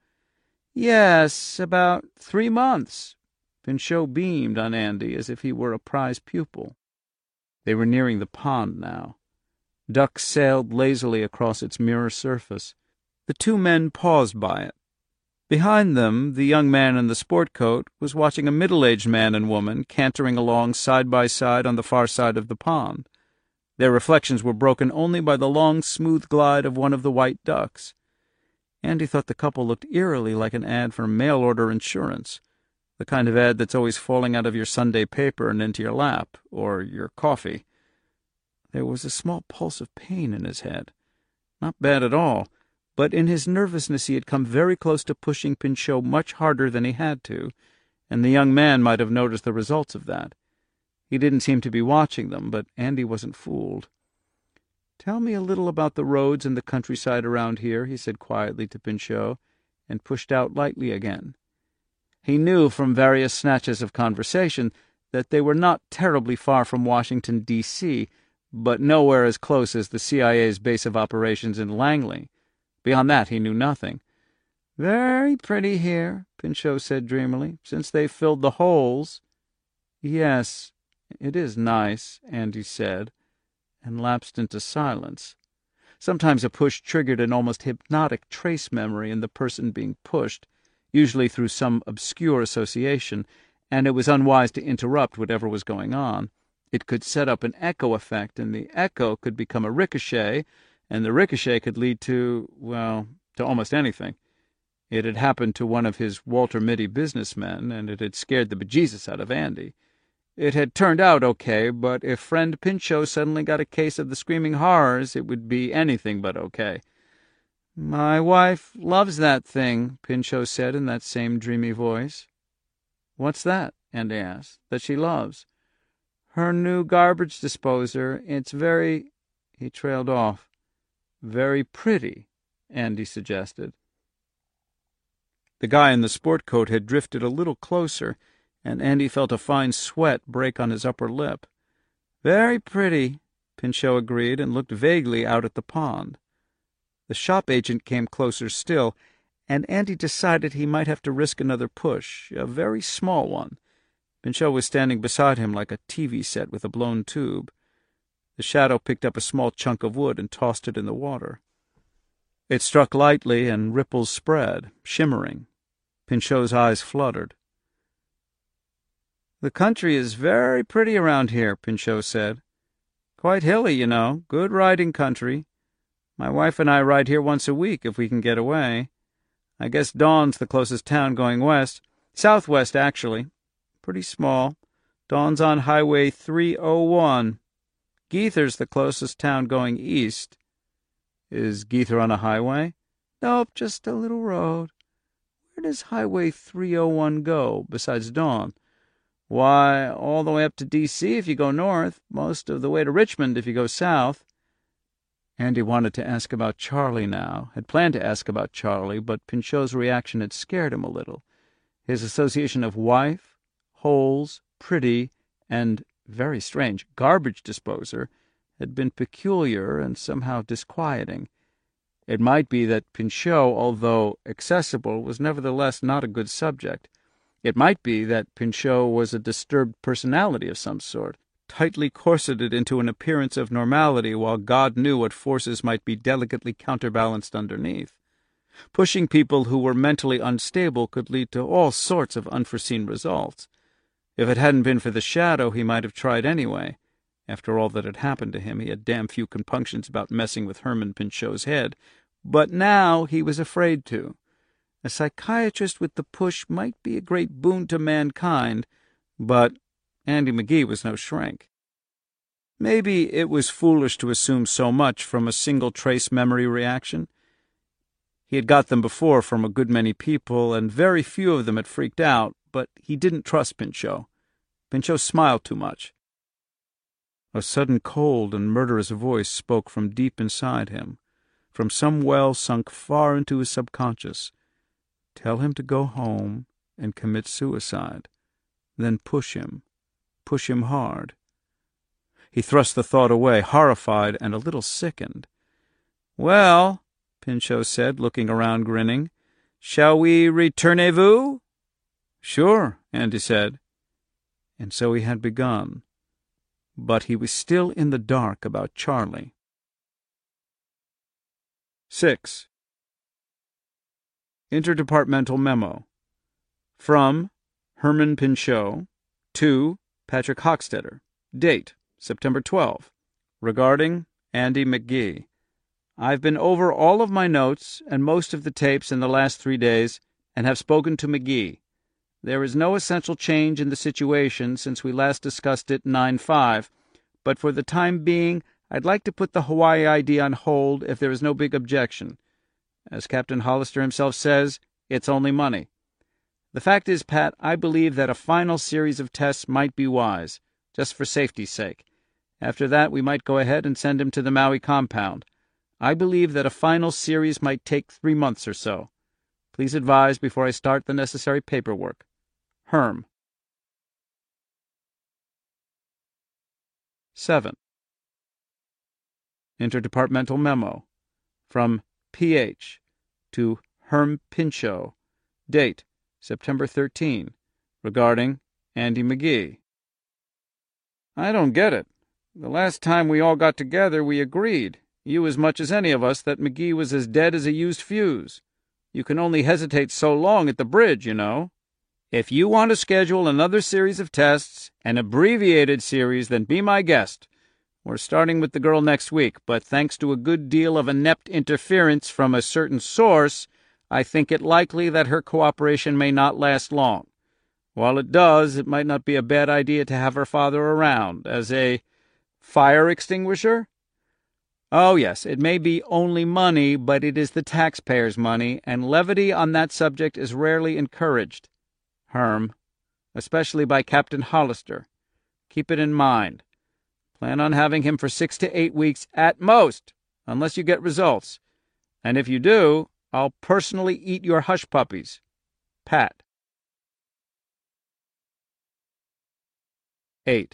"Yes, about 3 months." Pinchot beamed on Andy as if he were a prize pupil. They were nearing the pond now. Ducks sailed lazily across its mirror surface. The two men paused by it. Behind them, the young man in the sport coat was watching a middle-aged man and woman cantering along side by side on the far side of the pond. Their reflections were broken only by the long, smooth glide of one of the white ducks. Andy thought the couple looked eerily like an ad for mail-order insurance, the kind of ad that's always falling out of your Sunday paper and into your lap, or your coffee. There was a small pulse of pain in his head. Not bad at all, but in his nervousness he had come very close to pushing Pinchot much harder than he had to, and the young man might have noticed the results of that. He didn't seem to be watching them, but Andy wasn't fooled. "Tell me a little about the roads and the countryside around here," he said quietly to Pinchot, and pushed out lightly again. He knew from various snatches of conversation that they were not terribly far from Washington, D.C., but nowhere as close as the CIA's base of operations in Langley. Beyond that he knew nothing. "Very pretty here," Pinchot said dreamily, "since they've filled the holes." "Yes, it is nice," Andy said, and lapsed into silence. Sometimes a push triggered an almost hypnotic trace memory in the person being pushed, usually through some obscure association, and it was unwise to interrupt whatever was going on. It could set up an echo effect, and the echo could become a ricochet, and the ricochet could lead to almost anything. It had happened to one of his Walter Mitty businessmen, and it had scared the bejesus out of Andy. It had turned out okay, but if friend Pinchot suddenly got a case of the screaming horrors, it would be anything but okay. "My wife loves that thing," Pinchot said in that same dreamy voice. "What's that?" Andy asked. "That she loves?" "Her new garbage disposer. It's very—" He trailed off. "Very pretty," Andy suggested. The guy in the sport coat had drifted a little closer, and Andy felt a fine sweat break on his upper lip. "Very pretty," Pinchot agreed, and looked vaguely out at the pond. The shop agent came closer still, and Andy decided he might have to risk another push, a very small one. Pinchot was standing beside him like a TV set with a blown tube. The shadow picked up a small chunk of wood and tossed it in the water. It struck lightly, and ripples spread, shimmering. Pinchot's eyes fluttered. "The country is very pretty around here," Pinchot said. "Quite hilly, you know. Good riding country. My wife and I ride here once a week if we can get away. I guess Dawn's the closest town going west. Southwest, actually. Pretty small. Dawn's on Highway 301. Geither's the closest town going east." "Is Geither on a highway?" "Nope, just a little road." "Where does Highway 301 go, besides Dawn?" "Why, all the way up to D.C. if you go north, most of the way to Richmond if you go south." Andy wanted to ask about Charlie now, had planned to ask about Charlie, but Pinchot's reaction had scared him a little. His association of wife, holes, pretty, and, very strange, garbage disposer had been peculiar and somehow disquieting. It might be that Pinchot, although accessible, was nevertheless not a good subject. It might be that Pinchot was a disturbed personality of some sort, tightly corseted into an appearance of normality, while God knew what forces might be delicately counterbalanced underneath. Pushing people who were mentally unstable could lead to all sorts of unforeseen results. If it hadn't been for the shadow, he might have tried anyway. After all that had happened to him, he had damn few compunctions about messing with Herman Pinchot's head. But now he was afraid to. A psychiatrist with the push might be a great boon to mankind, but Andy McGee was no shrink. Maybe it was foolish to assume so much from a single trace memory reaction. He had got them before from a good many people, and very few of them had freaked out, but he didn't trust Pinchot. Pinchot smiled too much. A sudden cold and murderous voice spoke from deep inside him, from some well sunk far into his subconscious. Tell him to go home and commit suicide. Then push him hard. He thrust the thought away, horrified and a little sickened. "Well," Pinchot said, looking around grinning, "shall we retournez-vous?" "Sure," Andy said. And so he had begun. But he was still in the dark about Charlie. 6. Interdepartmental Memo. From Herman Pinchot to Patrick Hochstetter. Date, September 12. Regarding Andy McGee. I've been over all of my notes and most of the tapes in the last 3 days and have spoken to McGee. There is no essential change in the situation since we last discussed it 9/5, but for the time being I'd like to put the Hawaii idea on hold if there is no big objection. As Captain Hollister himself says, it's only money. The fact is, Pat, I believe that a final series of tests might be wise, just for safety's sake. After that, we might go ahead and send him to the Maui compound. I believe that a final series might take 3 months or so. Please advise before I start the necessary paperwork. Herm. 7. Interdepartmental Memo. From P.H. to Herm Pinchot. Date, September 13. Regarding Andy McGee. I don't get it. The last time we all got together, we agreed, you as much as any of us, that McGee was as dead as a used fuse. You can only hesitate so long at the bridge, you know. If you want to schedule another series of tests, an abbreviated series, then be my guest. We're starting with the girl next week, but thanks to a good deal of inept interference from a certain source, I think it likely that her cooperation may not last long. While it does, it might not be a bad idea to have her father around as a fire extinguisher. Oh, yes, it may be only money, but it is the taxpayers' money, and levity on that subject is rarely encouraged. Herm, especially by Captain Hollister. Keep it in mind. Plan on having him for 6 to 8 weeks at most, unless you get results. And if you do, I'll personally eat your hush puppies. Pat. 8.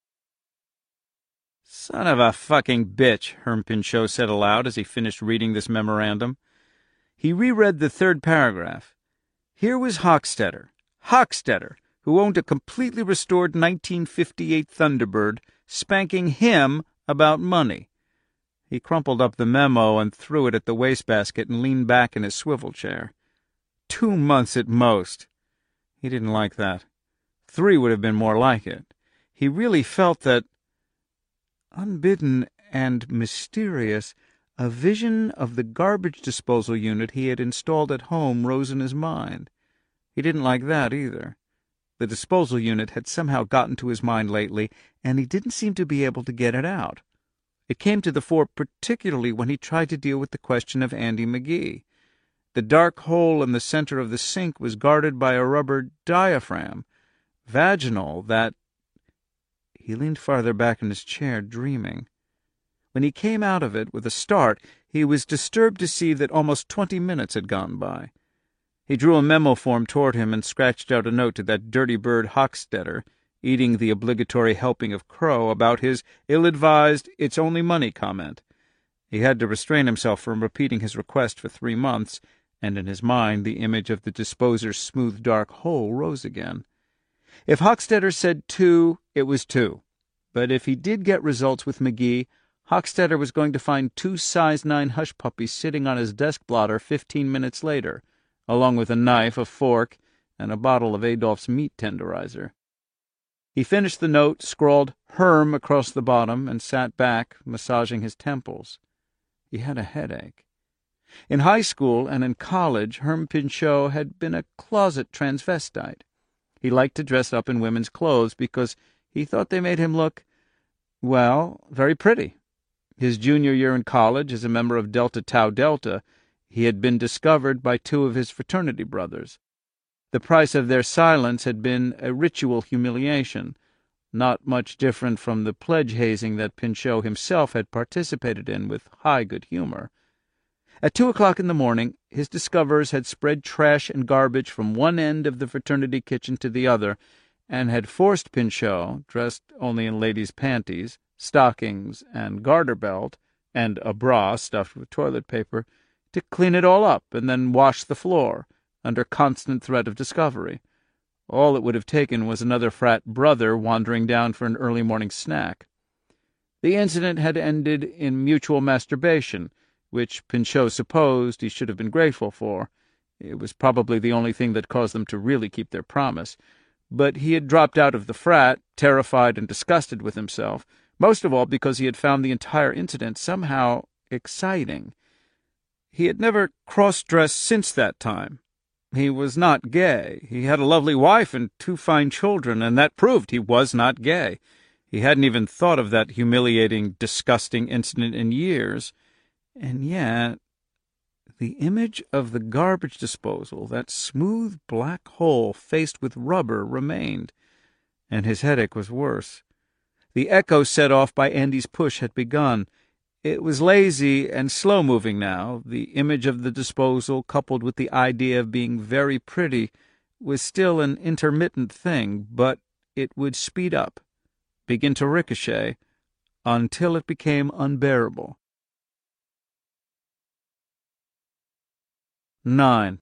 Son of a fucking bitch, Herm Pinchot said aloud as he finished reading this memorandum. He reread the 3rd paragraph. Here was Hochstetter, who owned a completely restored 1958 Thunderbird, spanking him about money. He crumpled up the memo and threw it at the wastebasket and leaned back in his swivel chair. 2 months at most. He didn't like that. 3 would have been more like it. He really felt that, unbidden and mysterious, a vision of the garbage disposal unit he had installed at home rose in his mind. He didn't like that either. The disposal unit had somehow gotten to his mind lately, and he didn't seem to be able to get it out. It came to the fore particularly when he tried to deal with the question of Andy McGee. The dark hole in the center of the sink was guarded by a rubber diaphragm, vaginal, that... He leaned farther back in his chair, dreaming. When he came out of it with a start, he was disturbed to see that almost 20 minutes had gone by. He drew a memo form toward him and scratched out a note to that dirty bird Hochstetter, eating the obligatory helping of crow, about his ill-advised it's-only-money comment. He had to restrain himself from repeating his request for 3 months, and in his mind the image of the disposer's smooth dark hole rose again. If Hochstetter said 2, it was 2. But if he did get results with McGee, Hochstetter was going to find 2 size 9 hush puppies sitting on his desk blotter 15 minutes later, along with a knife, a fork, and a bottle of Adolph's meat tenderizer. He finished the note, scrawled Herm across the bottom, and sat back, massaging his temples. He had a headache. In high school and in college, Herm Pinchot had been a closet transvestite. He liked to dress up in women's clothes because he thought they made him look, well, very pretty. His junior year in college, as a member of Delta Tau Delta, he had been discovered by 2 of his fraternity brothers. The price of their silence had been a ritual humiliation, not much different from the pledge hazing that Pinchot himself had participated in with high good humor. At 2 o'clock in the morning, his discoverers had spread trash and garbage from one end of the fraternity kitchen to the other, and had forced Pinchot, dressed only in ladies' panties, stockings, and garter belt, and a bra stuffed with toilet paper, to clean it all up and then wash the floor, under constant threat of discovery. All it would have taken was another frat brother wandering down for an early morning snack. The incident had ended in mutual masturbation, which Pinchot supposed he should have been grateful for. It was probably the only thing that caused them to really keep their promise. But he had dropped out of the frat, terrified and disgusted with himself, most of all because he had found the entire incident somehow exciting. He had never cross-dressed since that time. He was not gay. He had a lovely wife and 2 fine children, and that proved he was not gay. He hadn't even thought of that humiliating, disgusting incident in years. And yet, the image of the garbage disposal, that smooth black hole faced with rubber, remained, and his headache was worse. The echo set off by Andy's push had begun. It was lazy and slow-moving now. The image of the disposal, coupled with the idea of being very pretty, was still an intermittent thing, but it would speed up, begin to ricochet, until it became unbearable. 9.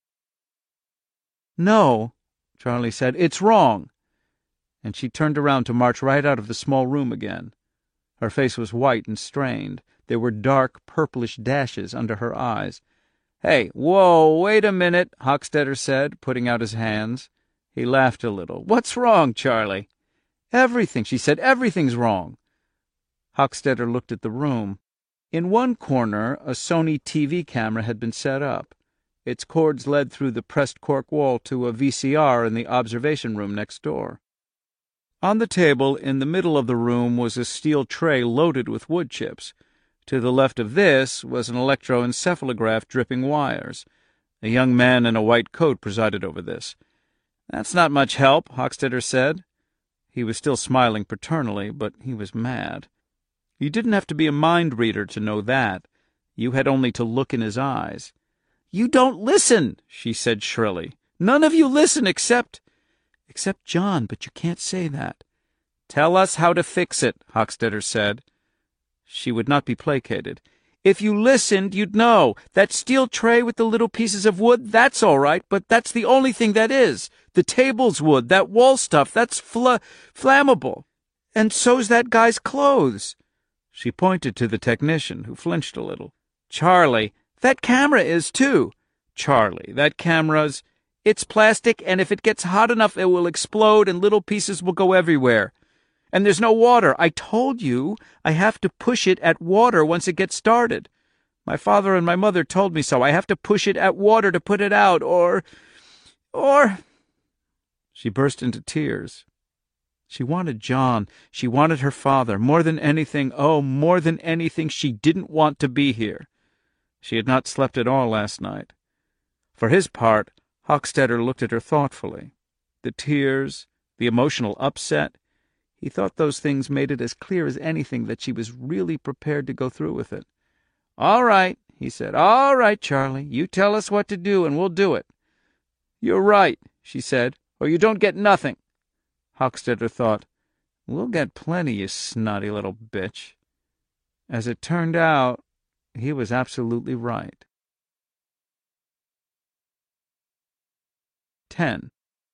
"No," Charlie said, "it's wrong." And she turned around to march right out of the small room again. Her face was white and strained. There were dark, purplish dashes under her eyes. "Hey, whoa, wait a minute," Hochstetter said, putting out his hands. He laughed a little. "What's wrong, Charlie?" "Everything," she said. "Everything's wrong." Hochstetter looked at the room. In one corner, a Sony TV camera had been set up. Its cords led through the pressed cork wall to a VCR in the observation room next door. On the table in the middle of the room was a steel tray loaded with wood chips. To the left of this was an electroencephalograph dripping wires. A young man in a white coat presided over this. "That's not much help," Hochstetter said. He was still smiling paternally, but he was mad. You didn't have to be a mind reader to know that. You had only to look in his eyes. "You don't listen," she said shrilly. "None of you listen except—" "Except John, but you can't say that." "Tell us how to fix it," Hochstetter said. She would not be placated. "If you listened, you'd know. That steel tray with the little pieces of wood, that's all right, but that's the only thing that is. The table's wood, that wall stuff, that's flammable. And so's that guy's clothes." She pointed to the technician, who flinched a little. "Charlie, that camera is, too." "Charlie, that camera's—" "It's plastic, and if it gets hot enough, it will explode and little pieces will go everywhere. And there's no water. I told you I have to push it at water once it gets started. My father and my mother told me so. I have to push it at water to put it out, or... She burst into tears. She wanted John. She wanted her father. More than anything, oh, more than anything, she didn't want to be here. She had not slept at all last night. For his part, Hochstetter looked at her thoughtfully. The tears, the emotional upset. He thought those things made it as clear as anything that she was really prepared to go through with it. "All right," he said. "All right, Charlie. You tell us what to do, and we'll do it." "You're right," she said, "or you don't get nothing." Hochstetter thought, "We'll get plenty, you snotty little bitch." As it turned out, he was absolutely right. 10.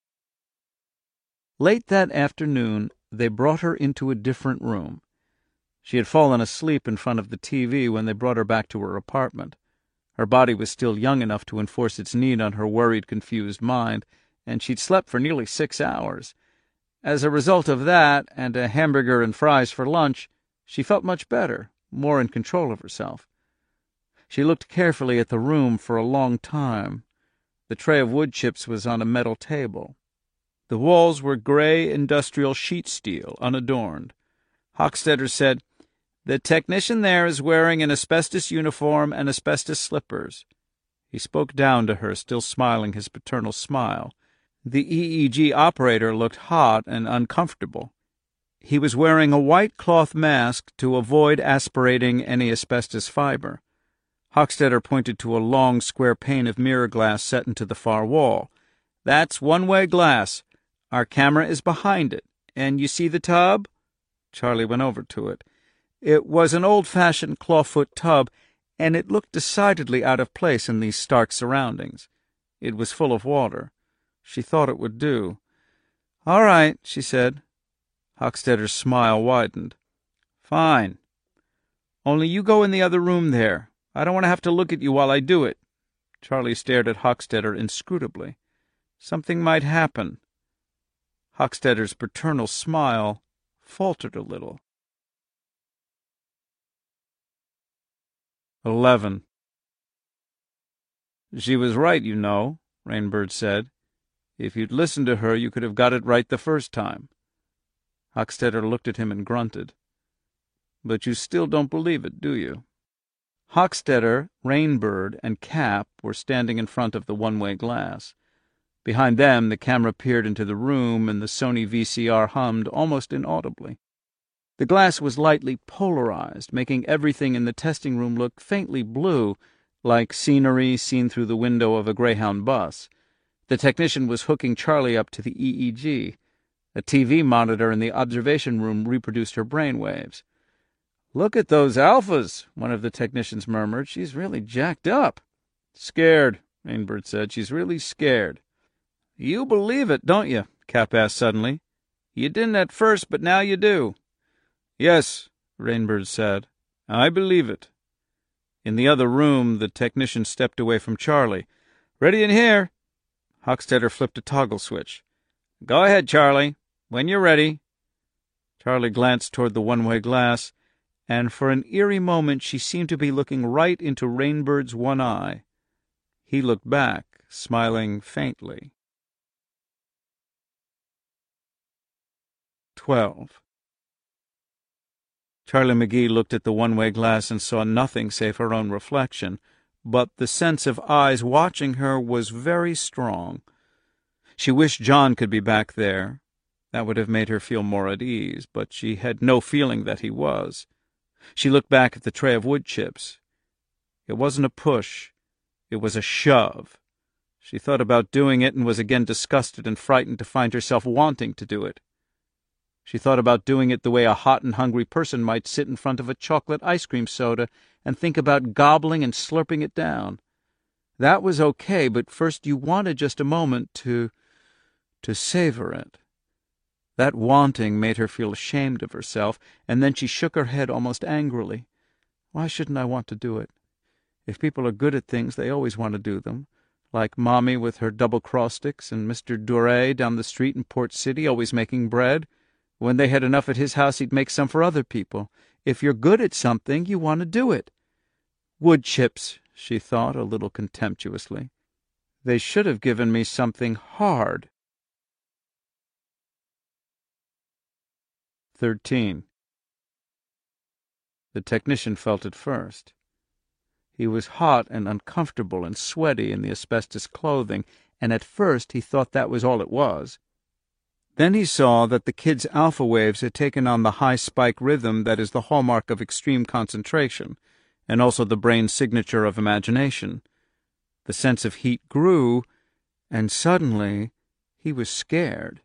Late that afternoon, they brought her into a different room. She had fallen asleep in front of the TV when they brought her back to her apartment. Her body was still young enough to enforce its need on her worried, confused mind, and she'd slept for nearly 6 hours. As a result of that, and a hamburger and fries for lunch, she felt much better, more in control of herself. She looked carefully at the room for a long time. The tray of wood chips was on a metal table. The walls were gray industrial sheet steel, unadorned. Hochstetter said, "The technician there is wearing an asbestos uniform and asbestos slippers." He spoke down to her, still smiling his paternal smile. The EEG operator looked hot and uncomfortable. He was wearing a white cloth mask to avoid aspirating any asbestos fiber. Hochstetter pointed to a long square pane of mirror glass set into the far wall. "That's one-way glass. Our camera is behind it. And you see the tub?" Charlie went over to it. It was an old-fashioned clawfoot tub, and it looked decidedly out of place in these stark surroundings. It was full of water. She thought it would do. "All right," she said. Hochstetter's smile widened. "Fine. Only you go in the other room there. I don't want to have to look at you while I do it." Charlie stared at Hochstetter inscrutably. Something might happen. Hochstetter's paternal smile faltered a little. 11. "She was right, you know," Rainbird said. "If you'd listened to her, you could have got it right the first time." Hochstetter looked at him and grunted. "But you still don't believe it, do you?" Hochstetter, Rainbird, and Cap were standing in front of the one-way glass. Behind them, the camera peered into the room, and the Sony VCR hummed almost inaudibly. The glass was lightly polarized, making everything in the testing room look faintly blue, like scenery seen through the window of a Greyhound bus. The technician was hooking Charlie up to the EEG. A TV monitor in the observation room reproduced her brain waves. "Look at those alphas," one of the technicians murmured. "She's really jacked up." "Scared," Rainbird said. "She's really scared." "You believe it, don't you?" Cap asked suddenly. "You didn't at first, but now you do." "Yes," Rainbird said. "I believe it." In the other room, the technician stepped away from Charlie. "Ready in here." Hochstetter flipped a toggle switch. "Go ahead, Charlie. When you're ready." Charlie glanced toward the one-way glass, and for an eerie moment she seemed to be looking right into Rainbird's one eye. He looked back, smiling faintly. 12. Charlie McGee looked at the one-way glass and saw nothing save her own reflection, but the sense of eyes watching her was very strong. She wished John could be back there. That would have made her feel more at ease, but she had no feeling that he was. She looked back at the tray of wood chips. It wasn't a push. It was a shove. She thought about doing it and was again disgusted and frightened to find herself wanting to do it. She thought about doing it the way a hot and hungry person might sit in front of a chocolate ice cream soda and think about gobbling and slurping it down. That was okay, but first you wanted just a moment to savor it. That wanting made her feel ashamed of herself, and then she shook her head almost angrily. Why shouldn't I want to do it? If people are good at things, they always want to do them, like Mommy with her double-cross sticks and Mr. Duray down the street in Port City always making bread. When they had enough at his house, he'd make some for other people. If you're good at something, you want to do it. Wood chips, she thought, a little contemptuously. They should have given me something hard. 13. The technician felt it first. He was hot and uncomfortable and sweaty in the asbestos clothing, and at first he thought that was all it was. Then he saw that the kid's alpha waves had taken on the high spike rhythm that is the hallmark of extreme concentration, and also the brain's signature of imagination. The sense of heat grew, and suddenly he was scared.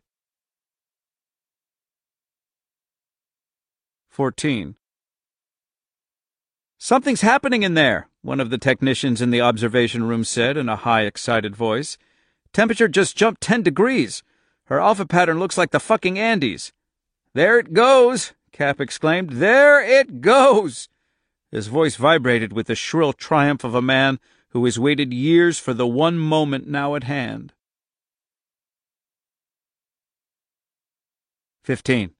14. "Something's happening in there," one of the technicians in the observation room said in a high, excited voice. "Temperature just jumped 10 degrees. Her alpha pattern looks like the fucking Andes." "There it goes!" Cap exclaimed. "There it goes!" His voice vibrated with the shrill triumph of a man who has waited years for the one moment now at hand. 15.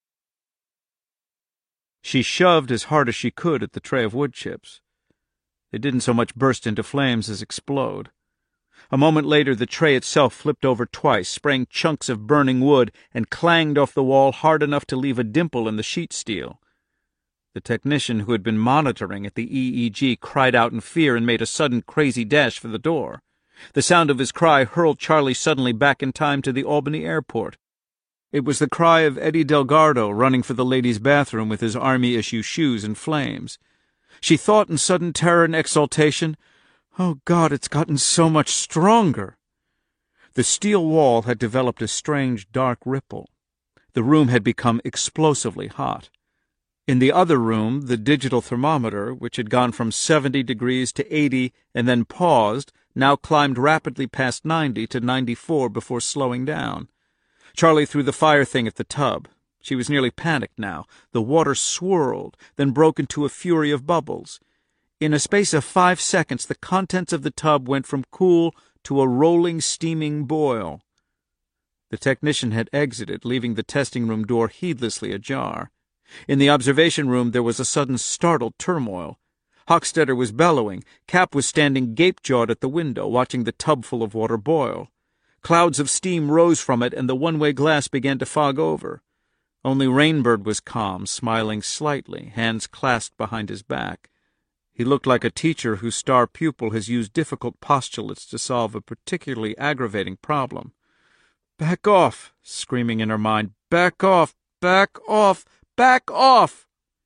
She shoved as hard as she could at the tray of wood chips. They didn't so much burst into flames as explode. A moment later the tray itself flipped over twice, spraying chunks of burning wood, and clanged off the wall hard enough to leave a dimple in the sheet steel. The technician who had been monitoring at the EEG cried out in fear and made a sudden crazy dash for the door. The sound of his cry hurled Charlie suddenly back in time to the Albany airport. It was the cry of Eddie Delgado running for the ladies' bathroom with his army-issue shoes in flames. She thought in sudden terror and exultation, "Oh, God, it's gotten so much stronger." The steel wall had developed a strange dark ripple. The room had become explosively hot. In the other room, the digital thermometer, which had gone from 70 degrees to 80 and then paused, now climbed rapidly past 90 to 94 before slowing down. Charlie threw the fire thing at the tub. She was nearly panicked now. The water swirled, then broke into a fury of bubbles. In a space of 5 seconds, the contents of the tub went from cool to a rolling, steaming boil. The technician had exited, leaving the testing room door heedlessly ajar. In the observation room there was a sudden startled turmoil. Hochstetter was bellowing. Cap was standing gape-jawed at the window, watching the tub full of water boil. Clouds of steam rose from it, and the one-way glass began to fog over. Only Rainbird was calm, smiling slightly, hands clasped behind his back. He looked like a teacher whose star pupil has used difficult postulates to solve a particularly aggravating problem. "Back off," screaming in her mind. "Back off! Back off! Back off!"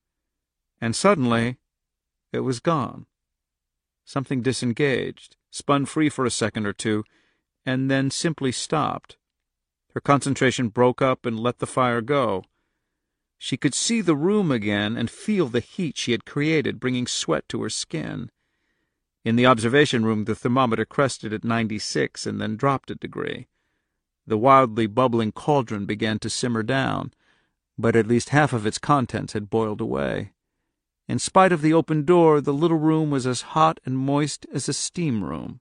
And suddenly it was gone. Something disengaged, spun free for a second or two, and then simply stopped. Her concentration broke up and let the fire go. She could see the room again and feel the heat she had created, bringing sweat to her skin. In the observation room the thermometer crested at 96 and then dropped a degree. The wildly bubbling cauldron began to simmer down, but at least half of its contents had boiled away. In spite of the open door, the little room was as hot and moist as a steam room.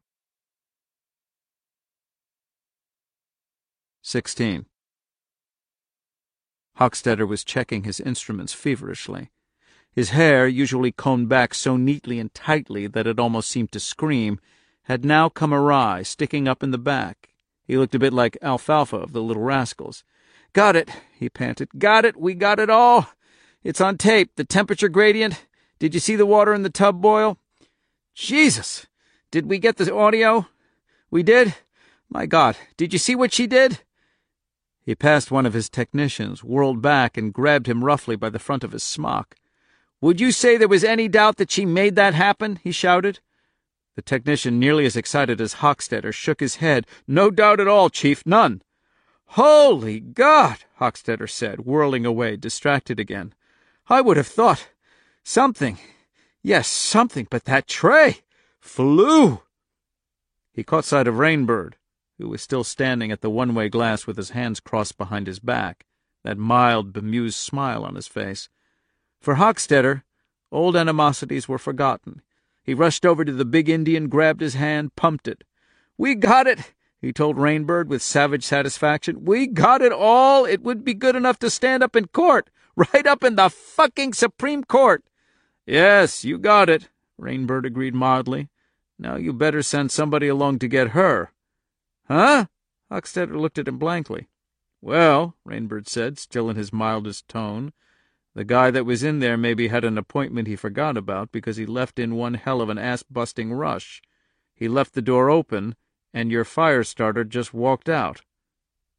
16. Hochstetter was checking his instruments feverishly. His hair, usually combed back so neatly and tightly that it almost seemed to scream, had now come awry, sticking up in the back. He looked a bit like Alfalfa of the Little Rascals. "Got it," he panted. "Got it! We got it all! It's on tape, the temperature gradient. Did you see the water in the tub boil? Jesus! Did we get the audio? We did? My God, did you see what she did?" He passed one of his technicians, whirled back, and grabbed him roughly by the front of his smock. "Would you say there was any doubt that she made that happen?" he shouted. The technician, nearly as excited as Hochstetter, shook his head. "No doubt at all, Chief, none." "Holy God!" Hochstetter said, whirling away, distracted again. "I would have thought something. Yes, something, but that tray flew." He caught sight of Rainbird, who was still standing at the one-way glass with his hands crossed behind his back, that mild, bemused smile on his face. For Hochstetter, old animosities were forgotten. He rushed over to the big Indian, grabbed his hand, pumped it. "We got it," he told Rainbird with savage satisfaction. "We got it all. It would be good enough to stand up in court, right up in the fucking Supreme Court." "Yes, you got it," Rainbird agreed mildly. "Now you better send somebody along to get her." "Huh?" Hochstetter looked at him blankly. "Well," Rainbird said, still in his mildest tone, "the guy that was in there maybe had an appointment he forgot about because he left in one hell of an ass-busting rush. He left the door open, and your fire starter just walked out."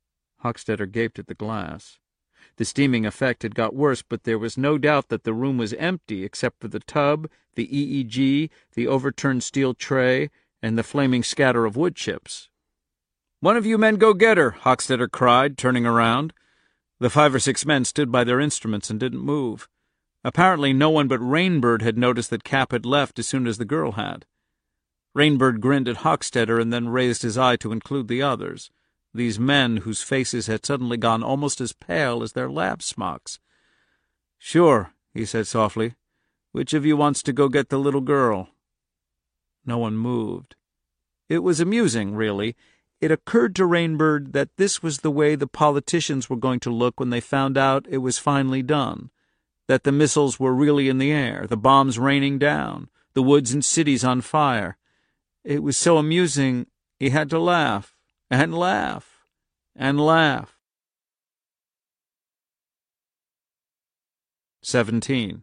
Hochstetter gaped at the glass. The steaming effect had got worse, but there was no doubt that the room was empty except for the tub, the EEG, the overturned steel tray, and the flaming scatter of wood chips. "One of you men go get her," Hochstetter cried, turning around. The 5 or 6 men stood by their instruments and didn't move. Apparently no one but Rainbird had noticed that Cap had left as soon as the girl had. Rainbird grinned at Hochstetter and then raised his eye to include the others, these men whose faces had suddenly gone almost as pale as their lab smocks. "Sure," he said softly. "Which of you wants to go get the little girl?" No one moved. It was amusing, really. It occurred to Rainbird that this was the way the politicians were going to look when they found out it was finally done, that the missiles were really in the air, the bombs raining down, the woods and cities on fire. It was so amusing he had to laugh, and laugh, and laugh. 17.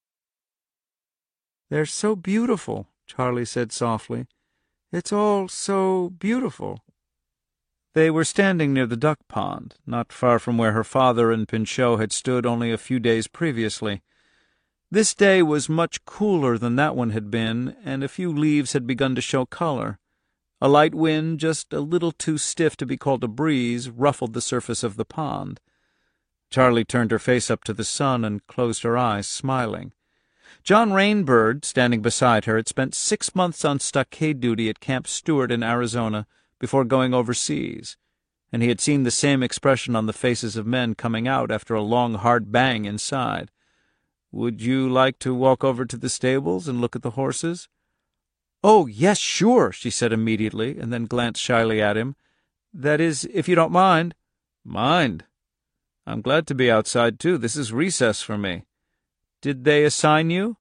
"They're so beautiful," Charlie said softly. "It's all so beautiful." They were standing near the duck pond, not far from where her father and Pinchot had stood only a few days previously. This day was much cooler than that one had been, and a few leaves had begun to show color. A light wind, just a little too stiff to be called a breeze, ruffled the surface of the pond. Charlie turned her face up to the sun and closed her eyes, smiling. John Rainbird, standing beside her, had spent 6 months on stockade duty at Camp Stewart in Arizona before going overseas, and he had seen the same expression on the faces of men coming out after a long, hard bang inside. "Would you like to walk over to the stables and look at the horses?" "Oh, yes, sure," she said immediately, and then glanced shyly at him. "That is, if you don't mind." "Mind? I'm glad to be outside, too. This is recess for me." "Did they assign you?"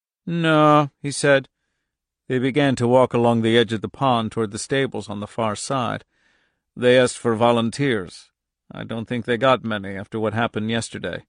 "No," he said. They began to walk along the edge of the pond toward the stables on the far side. "They asked for volunteers. I don't think they got many after what happened yesterday."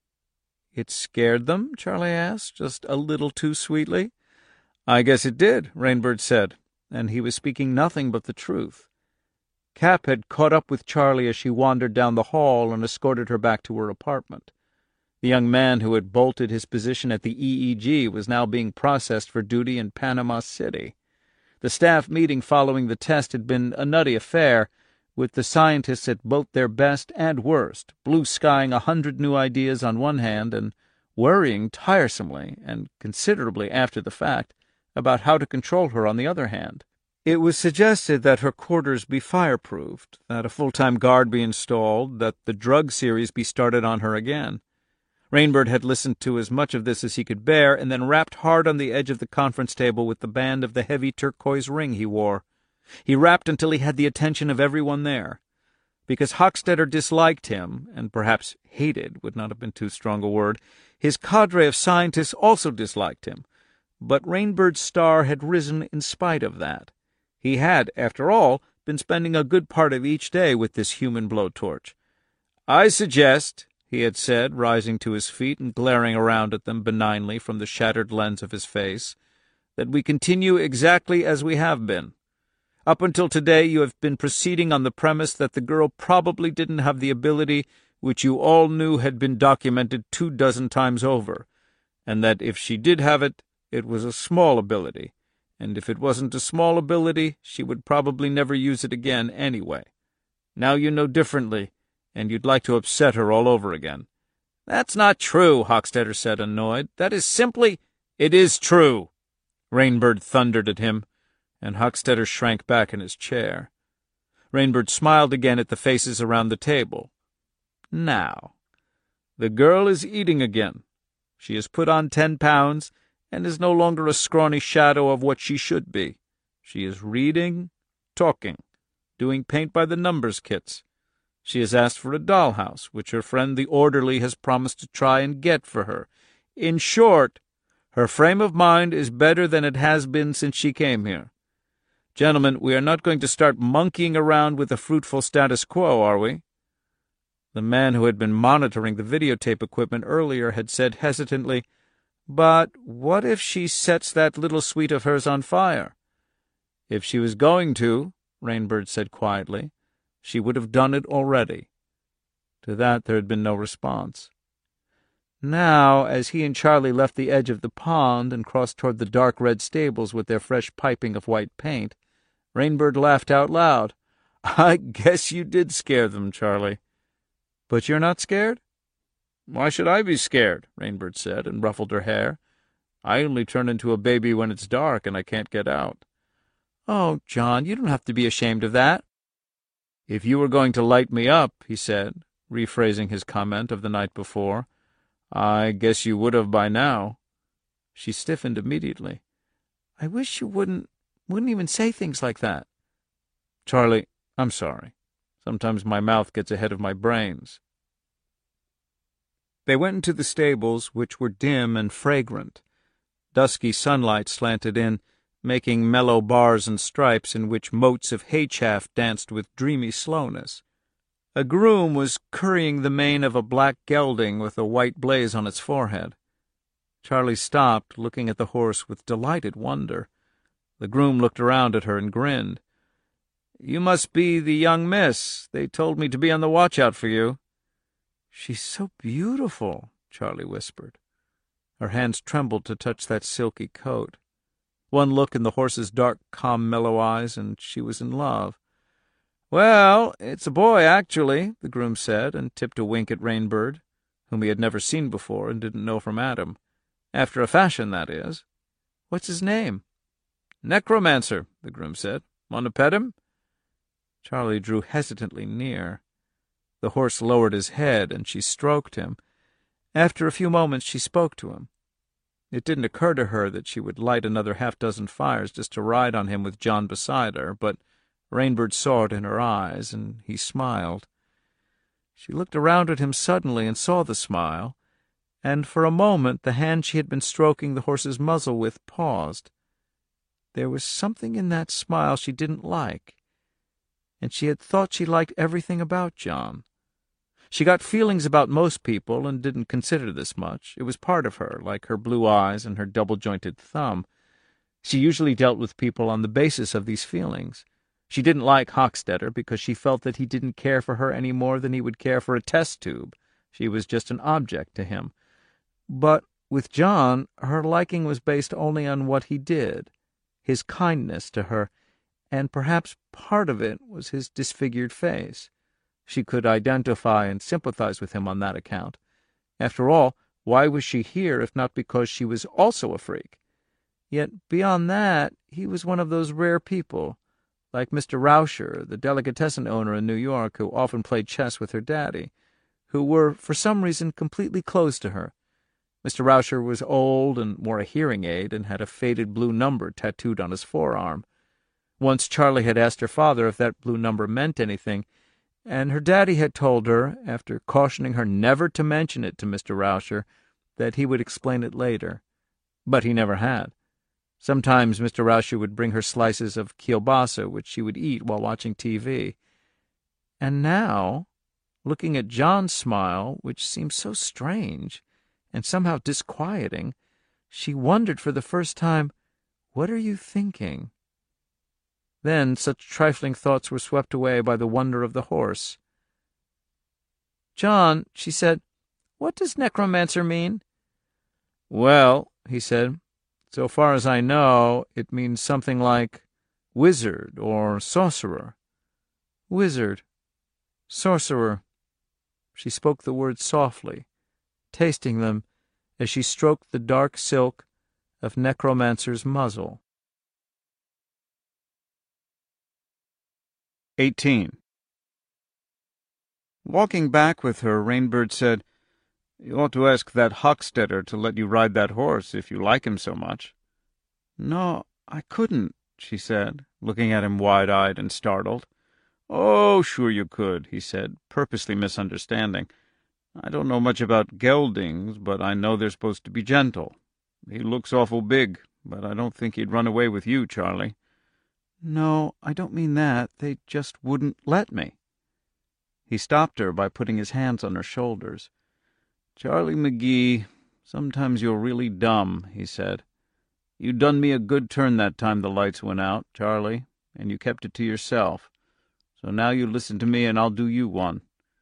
"It scared them?" Charlie asked, just a little too sweetly. "I guess it did," Rainbird said, and he was speaking nothing but the truth. Cap had caught up with Charlie as she wandered down the hall and escorted her back to her apartment. The young man who had bolted his position at the EEG was now being processed for duty in Panama City. The staff meeting following the test had been a nutty affair, with the scientists at both their best and worst, blue-skying 100 new ideas on one hand and worrying tiresomely and considerably after the fact about how to control her on the other hand. It was suggested that her quarters be fireproofed, that a full-time guard be installed, that the drug series be started on her again. Rainbird had listened to as much of this as he could bear, and then rapped hard on the edge of the conference table with the band of the heavy turquoise ring he wore. He rapped until he had the attention of everyone there. Because Hochstetter disliked him, and perhaps hated would not have been too strong a word, his cadre of scientists also disliked him. But Rainbird's star had risen in spite of that. He had, after all, been spending a good part of each day with this human blowtorch. "I suggest," he had said, rising to his feet and glaring around at them benignly from the shattered lens of his face, "that we continue exactly as we have been. Up until today you have been proceeding on the premise that the girl probably didn't have the ability which you all knew had been documented 24 times over, and that if she did have it, it was a small ability, and if it wasn't a small ability, she would probably never use it again anyway. Now you know differently, and you'd like to upset her all over again." "That's not true," Hochstetter said, annoyed. "That is simply—" "It is true," Rainbird thundered at him, and Hochstetter shrank back in his chair. Rainbird smiled again at the faces around the table. "Now, the girl is eating again. She has put on 10 pounds, and is no longer a scrawny shadow of what she should be. She is reading, talking, doing paint-by-the-numbers kits. She has asked for a dollhouse, which her friend the orderly has promised to try and get for her. In short, her frame of mind is better than it has been since she came here. Gentlemen, we are not going to start monkeying around with the fruitful status quo, are we?" The man who had been monitoring the videotape equipment earlier had said hesitantly, "But what if she sets that little suite of hers on fire?" "If she was going to," Rainbird said quietly, "she would have done it already. To that there had been no response. Now, as he and Charlie left the edge of the pond and crossed toward the dark red stables with their fresh piping of white paint, Rainbird laughed out loud. "I guess you did scare them, Charlie." "But you're not scared?" "Why should I be scared?" Rainbird said, and ruffled her hair. "I only turn into a baby when it's dark and I can't get out." "Oh, John, you don't have to be ashamed of that." "If you were going to light me up," he said, rephrasing his comment of the night before, "I guess you would have by now." She stiffened immediately. "I wish you wouldn't even say things like that." "Charlie, I'm sorry. Sometimes my mouth gets ahead of my brains." They went into the stables, which were dim and fragrant. Dusky sunlight slanted in, making mellow bars and stripes in which motes of hay chaff danced with dreamy slowness. A groom was currying the mane of a black gelding with a white blaze on its forehead. Charlie stopped, looking at the horse with delighted wonder. The groom looked around at her and grinned. "You must be the young miss. They told me to be on the watch out for you." "She's so beautiful," Charlie whispered. Her hands trembled to touch that silky coat. One look in the horse's dark, calm, mellow eyes, and she was in love. "Well, it's a boy, actually," the groom said, and tipped a wink at Rainbird, whom he had never seen before and didn't know from Adam. "After a fashion, that is." "What's his name?" "Necromancer," the groom said. "Want to pet him?" Charlie drew hesitantly near. The horse lowered his head, and she stroked him. After a few moments she spoke to him. It didn't occur to her that she would light another half-dozen fires just to ride on him with John beside her, but Rainbird saw it in her eyes, and he smiled. She looked around at him suddenly and saw the smile, and for a moment the hand she had been stroking the horse's muzzle with paused. There was something in that smile she didn't like, and she had thought she liked everything about John. She got feelings about most people and didn't consider this much. It was part of her, like her blue eyes and her double-jointed thumb. She usually dealt with people on the basis of these feelings. She didn't like Hochstetter because she felt that he didn't care for her any more than he would care for a test tube. She was just an object to him. But with John, her liking was based only on what he did, his kindness to her, and perhaps part of it was his disfigured face. She could identify and sympathize with him on that account. After all, why was she here if not because she was also a freak? Yet beyond that, he was one of those rare people, like Mr. Rauscher, the delicatessen owner in New York who often played chess with her daddy, who were, for some reason, completely closed to her. Mr. Rauscher was old and wore a hearing aid and had a faded blue number tattooed on his forearm. Once Charlie had asked her father if that blue number meant anything, and her daddy had told her, after cautioning her never to mention it to Mr. Rauscher, that he would explain it later. But he never had. Sometimes Mr. Rauscher would bring her slices of kielbasa, which she would eat while watching TV. And now, looking at John's smile, which seemed so strange and somehow disquieting, she wondered for the first time, "What are you thinking?" Then such trifling thoughts were swept away by the wonder of the horse. "John," she said, "what does necromancer mean?" "Well," he said, "so far as I know, it means something like wizard or sorcerer." "Wizard, sorcerer." She spoke the words softly, tasting them as she stroked the dark silk of necromancer's muzzle. 18. Walking back with her, Rainbird said, "You ought to ask that Hochstetter to let you ride that horse if you like him so much." "No, I couldn't," she said, looking at him wide-eyed and startled. "Oh, sure you could," he said, purposely misunderstanding. "I don't know much about geldings, but I know they're supposed to be gentle. He looks awful big, but I don't think he'd run away with you, Charlie." "No, I don't mean that. They just wouldn't let me." He stopped her by putting his hands on her shoulders. "Charlie McGee, sometimes you're really dumb," he said. "You done me a good turn that time the lights went out, Charlie, and you kept it to yourself. So now you listen to me and I'll do you one.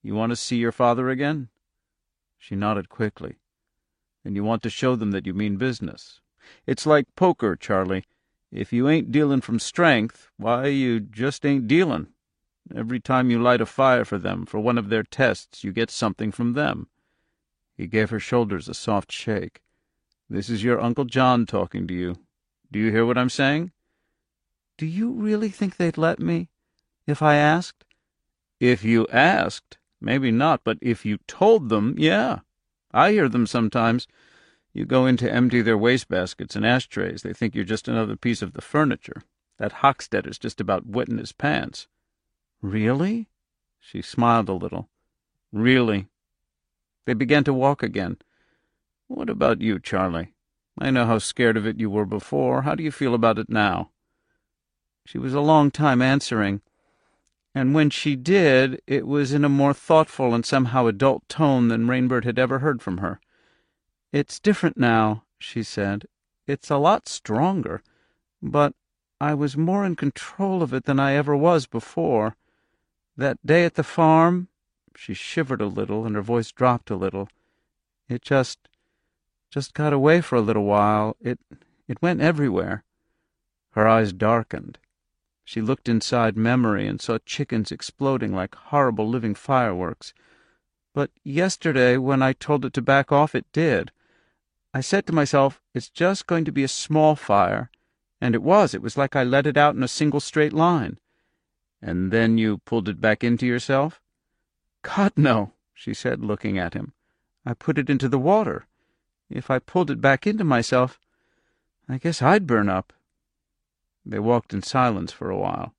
You want to see your father again?" She nodded quickly. "And you want to show them that you mean business. It's like poker, Charlie. If you ain't dealing from strength, why, you just ain't dealing. Every time you light a fire for them for one of their tests, you get something from them." He gave her shoulders a soft shake. "This is your Uncle John talking to you. Do you hear what I'm saying?" "Do you really think they'd let me, if I asked?" "If you asked, maybe not, but if you told them, yeah. I hear them sometimes. You go in to empty their wastebaskets and ashtrays, they think you're just another piece of the furniture. That Hochstetter's just about wetting his pants." "Really?" She smiled a little. "Really." They began to walk again. "What about you, Charlie? I know how scared of it you were before. How do you feel about it now?" She was a long time answering, and when she did, it was in a more thoughtful and somehow adult tone than Rainbird had ever heard from her. "It's different now," she said. "It's a lot stronger, but I was more in control of it than I ever was before. That day at the farm," she shivered a little and her voice dropped a little, "it just got away for a little while. It went everywhere." Her eyes darkened. She looked inside memory and saw chickens exploding like horrible living fireworks. "But yesterday, when I told it to back off, it did. I said to myself, it's just going to be a small fire, and it was. It was like I let it out in a single straight line." "And then you pulled it back into yourself?" "God, no," she said, looking at him. "I put it into the water. If I pulled it back into myself, I guess I'd burn up." They walked in silence for a while.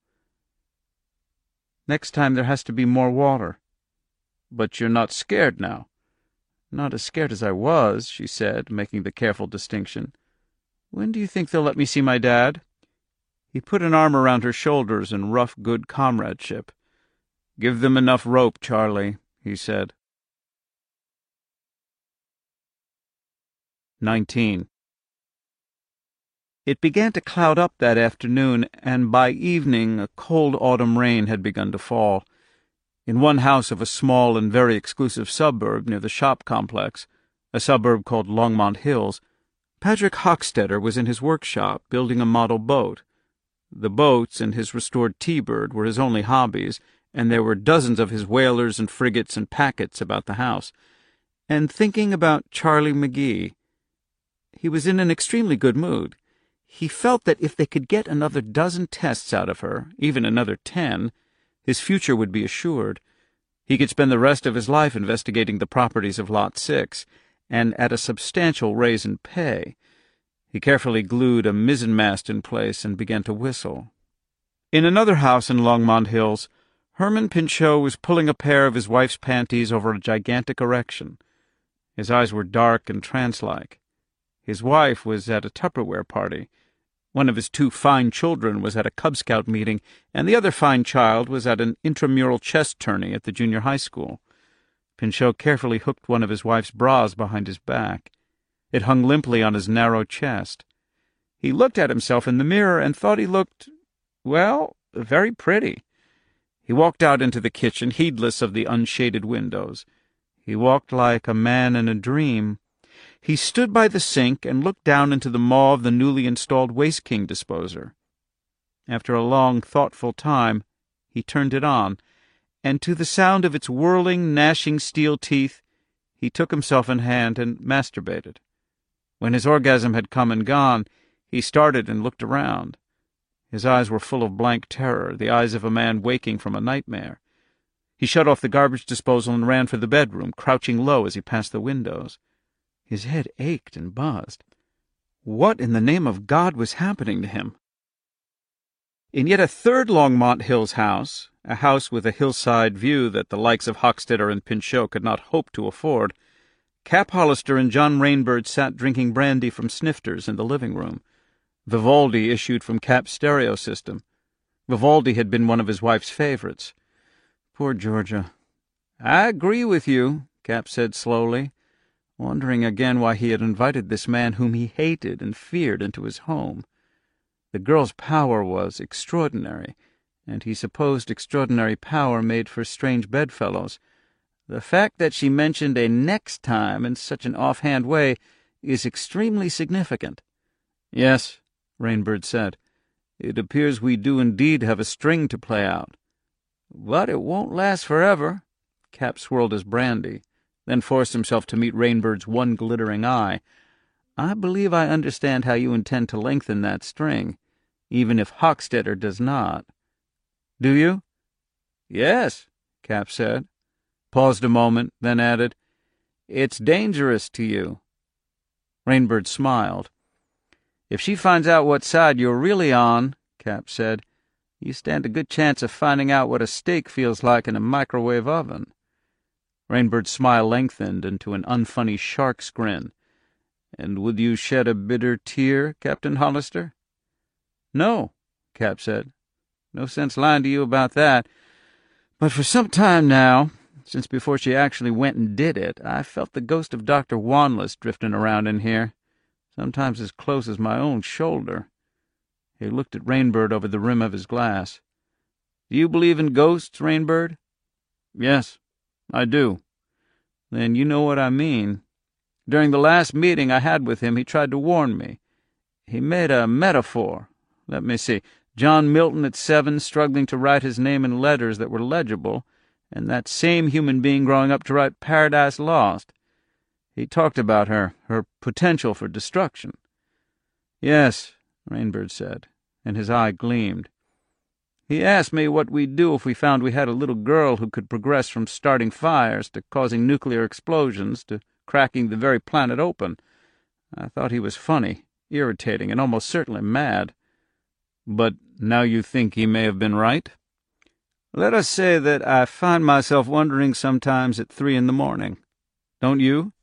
"Next time there has to be more water." "But you're not scared now?" "Not as scared as I was," she said, making the careful distinction. "When do you think they'll let me see my dad?" He put an arm around her shoulders in rough good comradeship. "Give them enough rope, Charlie," he said. 19. It began to cloud up that afternoon, and by evening a cold autumn rain had begun to fall. In one house of a small and very exclusive suburb near the shop complex, a suburb called Longmont Hills, Patrick Hochstetter was in his workshop building a model boat. The boats and his restored T-Bird were his only hobbies, and there were dozens of his whalers and frigates and packets about the house. And thinking about Charlie McGee, he was in an extremely good mood. He felt that if they could get another dozen tests out of her, even another 10, his future would be assured. He could spend the rest of his life investigating the properties of Lot 6, and at a substantial raise in pay. He carefully glued a mizzenmast in place and began to whistle. In another house in Longmont Hills, Herman Pinchot was pulling a pair of his wife's panties over a gigantic erection. His eyes were dark and trance-like. His wife was at a Tupperware party. One of his 2 fine children was at a Cub Scout meeting, and the other fine child was at an intramural chess tourney at the junior high school. Pinchot carefully hooked one of his wife's bras behind his back. It hung limply on his narrow chest. He looked at himself in the mirror and thought he looked, well, very pretty. He walked out into the kitchen, heedless of the unshaded windows. He walked like a man in a dream. He stood by the sink and looked down into the maw of the newly installed Waste King disposer. After a long, thoughtful time, he turned it on, and to the sound of its whirling, gnashing steel teeth, he took himself in hand and masturbated. When his orgasm had come and gone, he started and looked around. His eyes were full of blank terror, the eyes of a man waking from a nightmare. He shut off the garbage disposal and ran for the bedroom, crouching low as he passed the windows. His head ached and buzzed. What in the name of God was happening to him? In yet a third Longmont Hills house, a house with a hillside view that the likes of Hochstetter and Pinchot could not hope to afford, Cap Hollister and John Rainbird sat drinking brandy from snifters in the living room. Vivaldi issued from Cap's stereo system. Vivaldi had been one of his wife's favorites. Poor Georgia. "I agree with you," Cap said slowly, wondering again why he had invited this man whom he hated and feared into his home. The girl's power was extraordinary, and he supposed extraordinary power made for strange bedfellows. The fact that she mentioned a next time in such an offhand way is extremely significant." "Yes," Rainbird said. "It appears we do indeed have a string to play out." "But it won't last forever." Cap swirled his brandy, then forced himself to meet Rainbird's one glittering eye. "I believe I understand how you intend to lengthen that string, even if Hochstetter does not." "Do you?" "Yes," Cap said, paused a moment, then added, "It's dangerous to you." Rainbird smiled. "If she finds out what side you're really on," Cap said, "you stand a good chance of finding out what a steak feels like in a microwave oven." Rainbird's smile lengthened into an unfunny shark's grin. "And would you shed a bitter tear, Captain Hollister?" "No," Cap said. "No sense lying to you about that. But for some time now, since before she actually went and did it, I felt the ghost of Dr. Wanless drifting around in here, sometimes as close as my own shoulder." He looked at Rainbird over the rim of his glass. "Do you believe in ghosts, Rainbird?" "Yes, I do." "Then you know what I mean. During the last meeting I had with him, he tried to warn me. He made a metaphor. Let me see. John Milton at 7, struggling to write his name in letters that were legible, and that same human being growing up to write Paradise Lost. He talked about her potential for destruction." "Yes," Rainbird said, and his eye gleamed. "He asked me what we'd do if we found we had a little girl who could progress from starting fires to causing nuclear explosions to cracking the very planet open. I thought he was funny, irritating, and almost certainly mad." "But now you think he may have been right?" "Let us say that I find myself wondering sometimes at 3 a.m. Don't you?"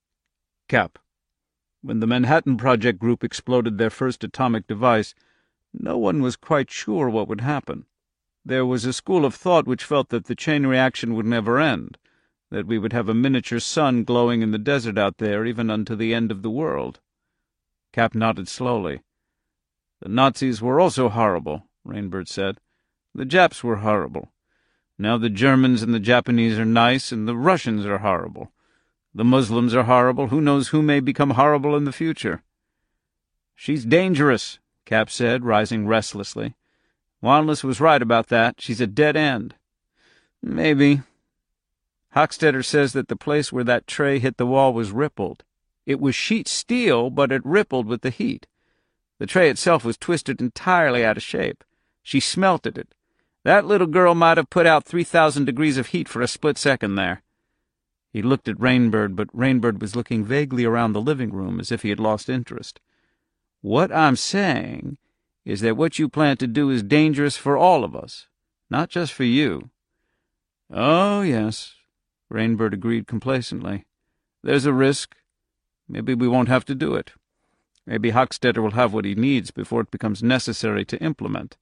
"Cap, when the Manhattan Project group exploded their first atomic device, no one was quite sure what would happen. There was a school of thought which felt that the chain reaction would never end, that we would have a miniature sun glowing in the desert out there even unto the end of the world." Cap nodded slowly. "The Nazis were also horrible," Rainbird said. "The Japs were horrible. Now the Germans and the Japanese are nice, and the Russians are horrible. The Muslims are horrible. Who knows who may become horrible in the future?" "She's dangerous," Cap said, rising restlessly. "Wanless was right about that. She's a dead end." "Maybe. Hochstetter says that the place where that tray hit the wall was rippled. It was sheet steel, but it rippled with the heat. The tray itself was twisted entirely out of shape. She smelted it. That little girl might have put out 3,000 degrees of heat for a split second there." He looked at Rainbird, but Rainbird was looking vaguely around the living room as if he had lost interest. "What I'm saying is that what you plan to do is dangerous for all of us, not just for you." "Oh, yes," Rainbird agreed complacently. "There's a risk. Maybe we won't have to do it. Maybe Hochstetter will have what he needs before it becomes necessary to implement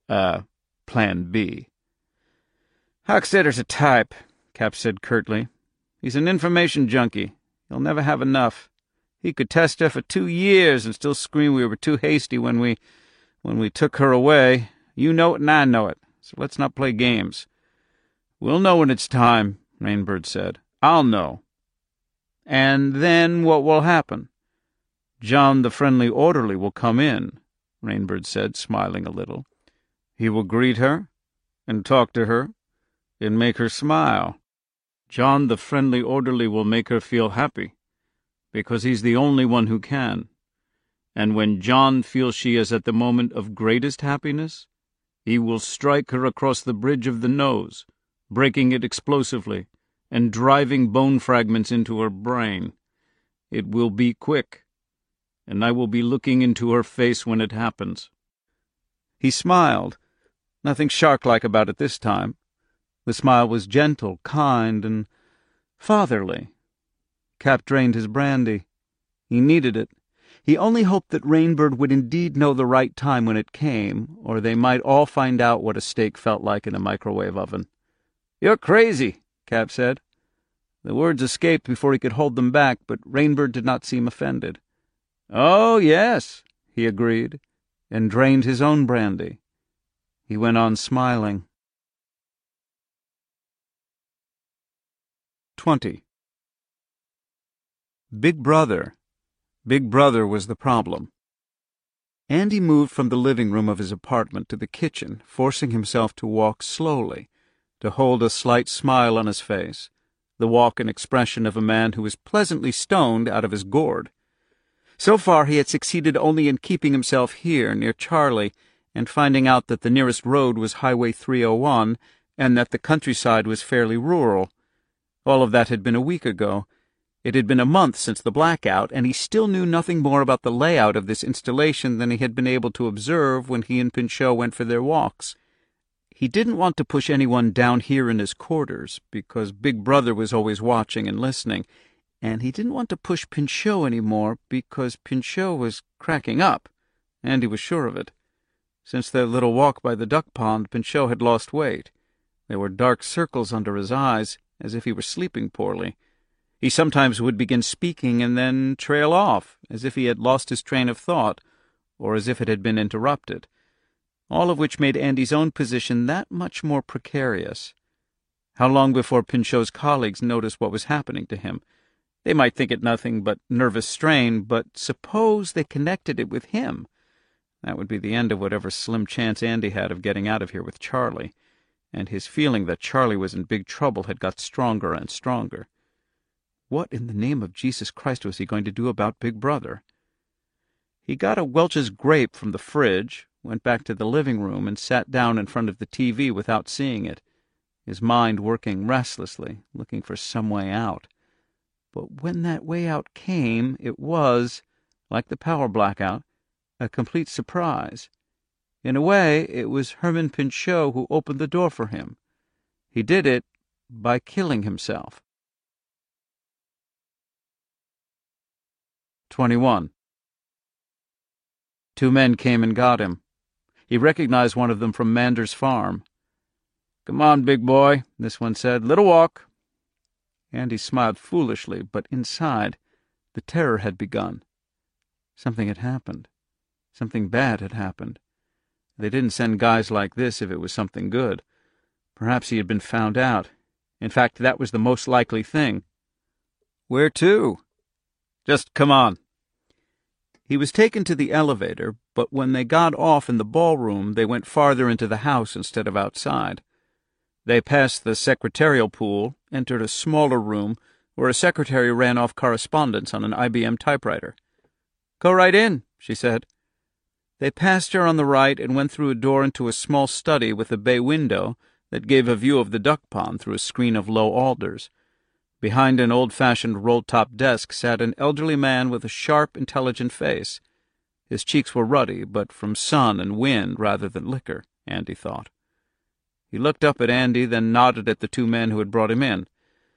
Plan B." "Hochstetter's a type," Cap said curtly. "He's an information junkie. He'll never have enough. He could test her for 2 years and still scream we were too hasty when we took her away. You know it and I know it, so let's not play games." "We'll know when it's time," Rainbird said. "I'll know." "And then what will happen?" "John the friendly orderly will come in," Rainbird said, smiling a little. "He will greet her, and talk to her, and make her smile. John the friendly orderly will make her feel happy, because he's the only one who can. And when John feels she is at the moment of greatest happiness, he will strike her across the bridge of the nose, breaking it explosively, and driving bone fragments into her brain. It will be quick, and I will be looking into her face when it happens." He smiled, nothing shark-like about it this time. The smile was gentle, kind, and fatherly. Cap drained his brandy. He needed it. He only hoped that Rainbird would indeed know the right time when it came, or they might all find out what a steak felt like in a microwave oven. "You're crazy," Cap said. The words escaped before he could hold them back, but Rainbird did not seem offended. "Oh, yes," he agreed, and drained his own brandy. He went on smiling. 20. Big Brother. Big Brother was the problem. Andy moved from the living room of his apartment to the kitchen, forcing himself to walk slowly, to hold a slight smile on his face, the walk and expression of a man who is pleasantly stoned out of his gourd. So far he had succeeded only in keeping himself here, near Charlie, and finding out that the nearest road was Highway 301, and that the countryside was fairly rural. All of that had been a week ago. It had been a month since the blackout, and he still knew nothing more about the layout of this installation than he had been able to observe when he and Pinchot went for their walks. He didn't want to push anyone down here in his quarters, because Big Brother was always watching and listening, and he didn't want to push Pinchot any more, because Pinchot was cracking up, and he was sure of it. Since their little walk by the duck pond, Pinchot had lost weight. There were dark circles under his eyes, as if he were sleeping poorly. He sometimes would begin speaking and then trail off, as if he had lost his train of thought, or as if it had been interrupted, all of which made Andy's own position that much more precarious. How long before Pinchot's colleagues noticed what was happening to him? They might think it nothing but nervous strain, but suppose they connected it with him? That would be the end of whatever slim chance Andy had of getting out of here with Charlie, and his feeling that Charlie was in big trouble had got stronger and stronger. What in the name of Jesus Christ was he going to do about Big Brother? He got a Welch's grape from the fridge, went back to the living room, and sat down in front of the TV without seeing it, his mind working restlessly, looking for some way out. But when that way out came, it was, like the power blackout, a complete surprise. In a way, it was Herman Pinchot who opened the door for him. He did it by killing himself. 21. Two men came and got him. He recognized one of them from Mander's farm. "Come on, big boy," this one said. "Little walk." Andy smiled foolishly, but inside, the terror had begun. Something had happened. Something bad had happened. They didn't send guys like this if it was something good. Perhaps he had been found out. In fact, that was the most likely thing. "Where to?" "Just come on." He was taken to the elevator, but when they got off in the ballroom, they went farther into the house instead of outside. They passed the secretarial pool, entered a smaller room where a secretary ran off correspondence on an IBM typewriter. "Go right in," she said. They passed her on the right and went through a door into a small study with a bay window that gave a view of the duck pond through a screen of low alders. Behind an old-fashioned roll-top desk sat an elderly man with a sharp, intelligent face. His cheeks were ruddy, but from sun and wind rather than liquor, Andy thought. He looked up at Andy, then nodded at the two men who had brought him in.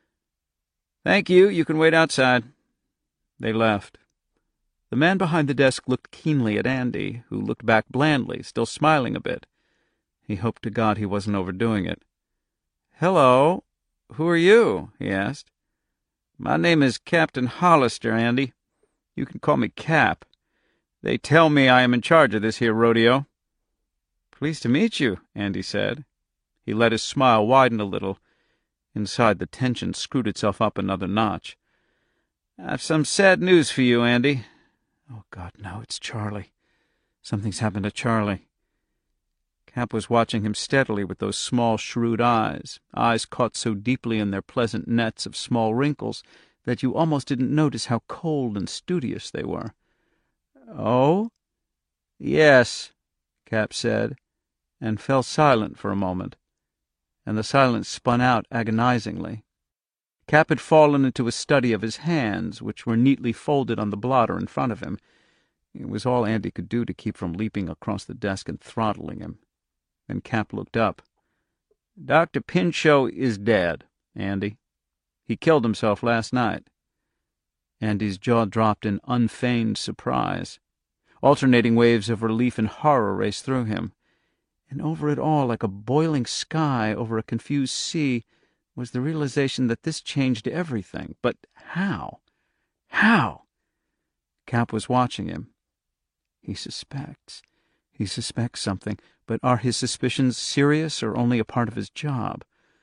"Thank you. You can wait outside." They left. The man behind the desk looked keenly at Andy, who looked back blandly, still smiling a bit. He hoped to God he wasn't overdoing it. "Hello. Who are you?" he asked. "My name is Captain Hollister, Andy. You can call me Cap. They tell me I am in charge of this here rodeo." "Pleased to meet you," Andy said. He let his smile widen a little. Inside, the tension screwed itself up another notch. "I've some sad news for you, Andy." Oh, God, no, it's Charlie. Something's happened to Charlie. Cap was watching him steadily with those small, shrewd eyes caught so deeply in their pleasant nets of small wrinkles that you almost didn't notice how cold and studious they were. "Oh?" "Yes," Cap said, and fell silent for a moment, and the silence spun out agonizingly. Cap had fallen into a study of his hands, which were neatly folded on the blotter in front of him. It was all Andy could do to keep from leaping across the desk and throttling him. Then Cap looked up. "Dr. Pinchot is dead, Andy. He killed himself last night." Andy's jaw dropped in unfeigned surprise. Alternating waves of relief and horror raced through him. And over it all, like a boiling sky over a confused sea, was the realization that this changed everything. But how? How? Cap was watching him. He suspects something, but are his suspicions serious or only a part of his job?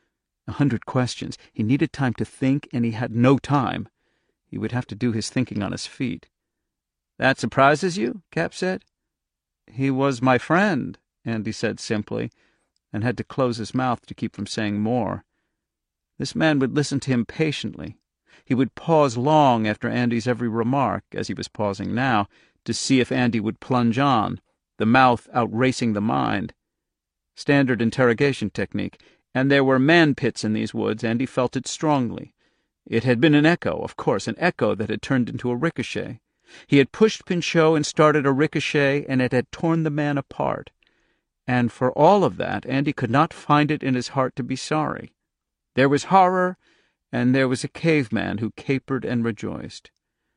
100 questions. He needed time to think, and he had no time. He would have to do his thinking on his feet. "That surprises you?" Cap said. "He was my friend," Andy said simply, and had to close his mouth to keep from saying more. This man would listen to him patiently. He would pause long after Andy's every remark, as he was pausing now, to see if Andy would plunge on, the mouth outracing the mind. Standard interrogation technique, and there were man-pits in these woods. Andy felt it strongly. It had been an echo, of course, an echo that had turned into a ricochet. He had pushed Pinchot and started a ricochet, and it had torn the man apart. And for all of that, Andy could not find it in his heart to be sorry. There was horror, and there was a caveman who capered and rejoiced.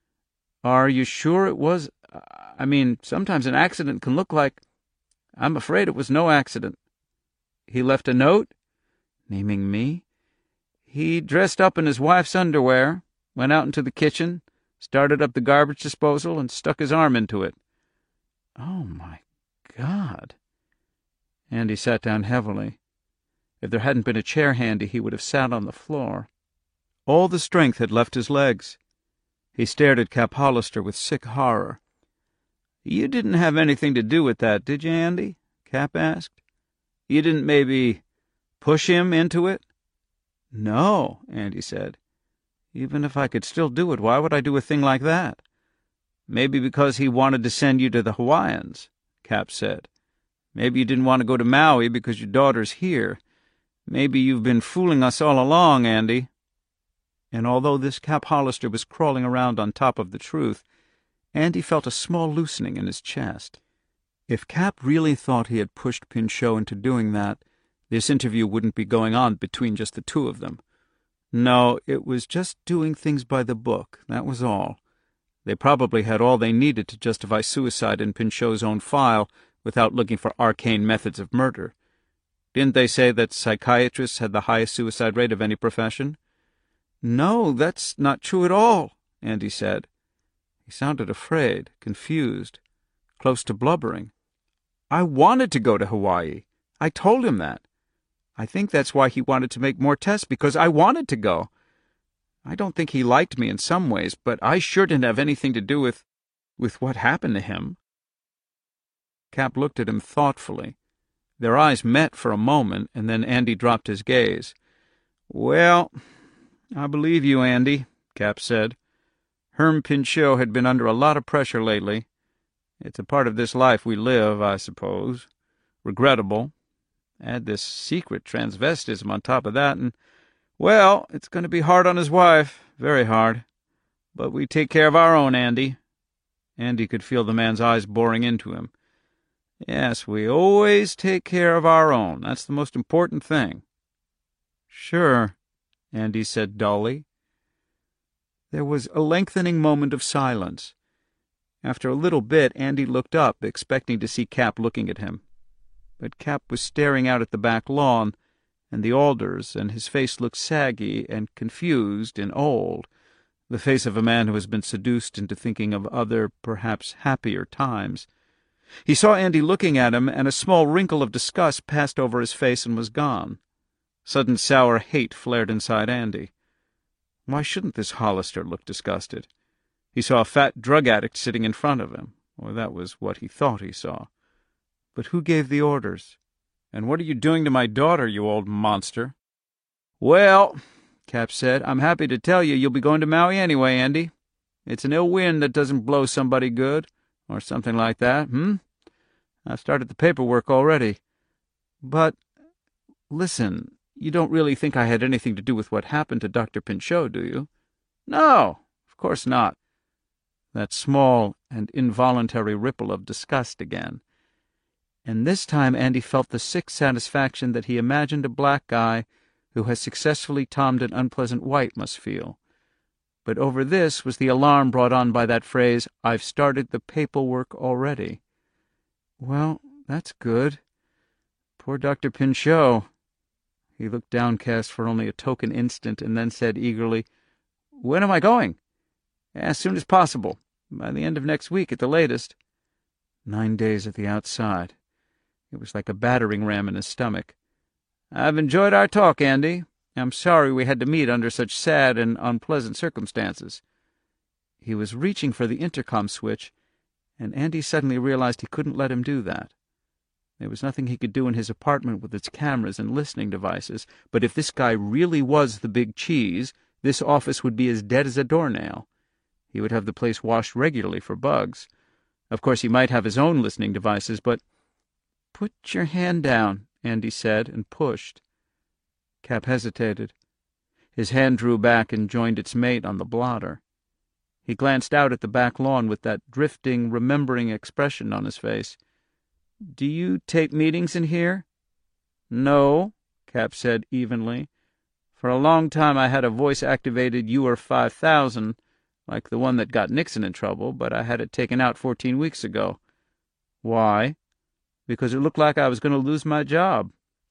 "Are you sure it was? I mean, sometimes an accident can look like— I'm afraid it was no accident." "He left a note?" "Naming me?" "He dressed up in his wife's underwear, went out into the kitchen, started up the garbage disposal, and stuck his arm into it." "Oh, my God!" Andy sat down heavily. If there hadn't been a chair handy, he would have sat on the floor. All the strength had left his legs. He stared at Cap Hollister with sick horror. "You didn't have anything to do with that, did you, Andy?" Cap asked. "You didn't maybe push him into it?" "No," Andy said. "Even if I could still do it, why would I do a thing like that?" "Maybe because he wanted to send you to the Hawaiians," Cap said. "Maybe you didn't want to go to Maui because your daughter's here. Maybe you've been fooling us all along, Andy." And although this Cap Hollister was crawling around on top of the truth, Andy felt a small loosening in his chest. If Cap really thought he had pushed Pinchot into doing that, this interview wouldn't be going on between just the two of them. No, it was just doing things by the book, that was all. They probably had all they needed to justify suicide in Pinchot's own file without looking for arcane methods of murder. Didn't they say that psychiatrists had the highest suicide rate of any profession? "No, that's not true at all," Andy said. He sounded afraid, confused, close to blubbering. "I wanted to go to Hawaii. I told him that. I think that's why he wanted to make more tests, because I wanted to go. I don't think he liked me in some ways, but I sure didn't have anything to do with what happened to him." Cap looked at him thoughtfully. Their eyes met for a moment, and then Andy dropped his gaze. "Well, I believe you, Andy," Cap said. "Herm Pinchot had been under a lot of pressure lately. It's a part of this life we live, I suppose. Regrettable. Add this secret transvestism on top of that, and, well, it's going to be hard on his wife, very hard. But we take care of our own, Andy." Andy could feel the man's eyes boring into him. "Yes, we always take care of our own. That's the most important thing." "Sure," Andy said dully. There was a lengthening moment of silence. After a little bit, Andy looked up, expecting to see Cap looking at him. But Cap was staring out at the back lawn and the alders, and his face looked saggy and confused and old, the face of a man who has been seduced into thinking of other, perhaps happier times. He saw Andy looking at him, and a small wrinkle of disgust passed over his face and was gone. Sudden sour hate flared inside Andy. Why shouldn't this Hollister look disgusted? He saw a fat drug addict sitting in front of him, or that was what he thought he saw. But who gave the orders? "And what are you doing to my daughter, you old monster?" "Well," Cap said, "I'm happy to tell you you'll be going to Maui anyway, Andy. It's an ill wind that doesn't blow somebody good, or something like that, I've started the paperwork already. But, listen, you don't really think I had anything to do with what happened to Dr. Pinchot, do you?" "No, of course not." That small and involuntary ripple of disgust again. And this time Andy felt the sick satisfaction that he imagined a black guy who has successfully tommed an unpleasant white must feel. But over this was the alarm brought on by that phrase, "I've started the paperwork already." Well, that's good. Poor Dr. Pinchot. He looked downcast for only a token instant and then said eagerly, "When am I going?" "As soon as possible. By the end of next week at the latest." 9 days at the outside. It was like a battering ram in his stomach. "I've enjoyed our talk, Andy. I'm sorry we had to meet under such sad and unpleasant circumstances." He was reaching for the intercom switch, and Andy suddenly realized he couldn't let him do that. There was nothing he could do in his apartment with its cameras and listening devices, but if this guy really was the big cheese, this office would be as dead as a doornail. He would have the place washed regularly for bugs. Of course, he might have his own listening devices, but— "Put your hand down," Andy said, and pushed. Cap hesitated. His hand drew back and joined its mate on the blotter. He glanced out at the back lawn with that drifting, remembering expression on his face. "Do you tape meetings in here?" "No," Cap said evenly. "For a long time I had a voice-activated UR-5000, like the one that got Nixon in trouble, but I had it taken out 14 weeks ago. Why? Because it looked like I was going to lose my job."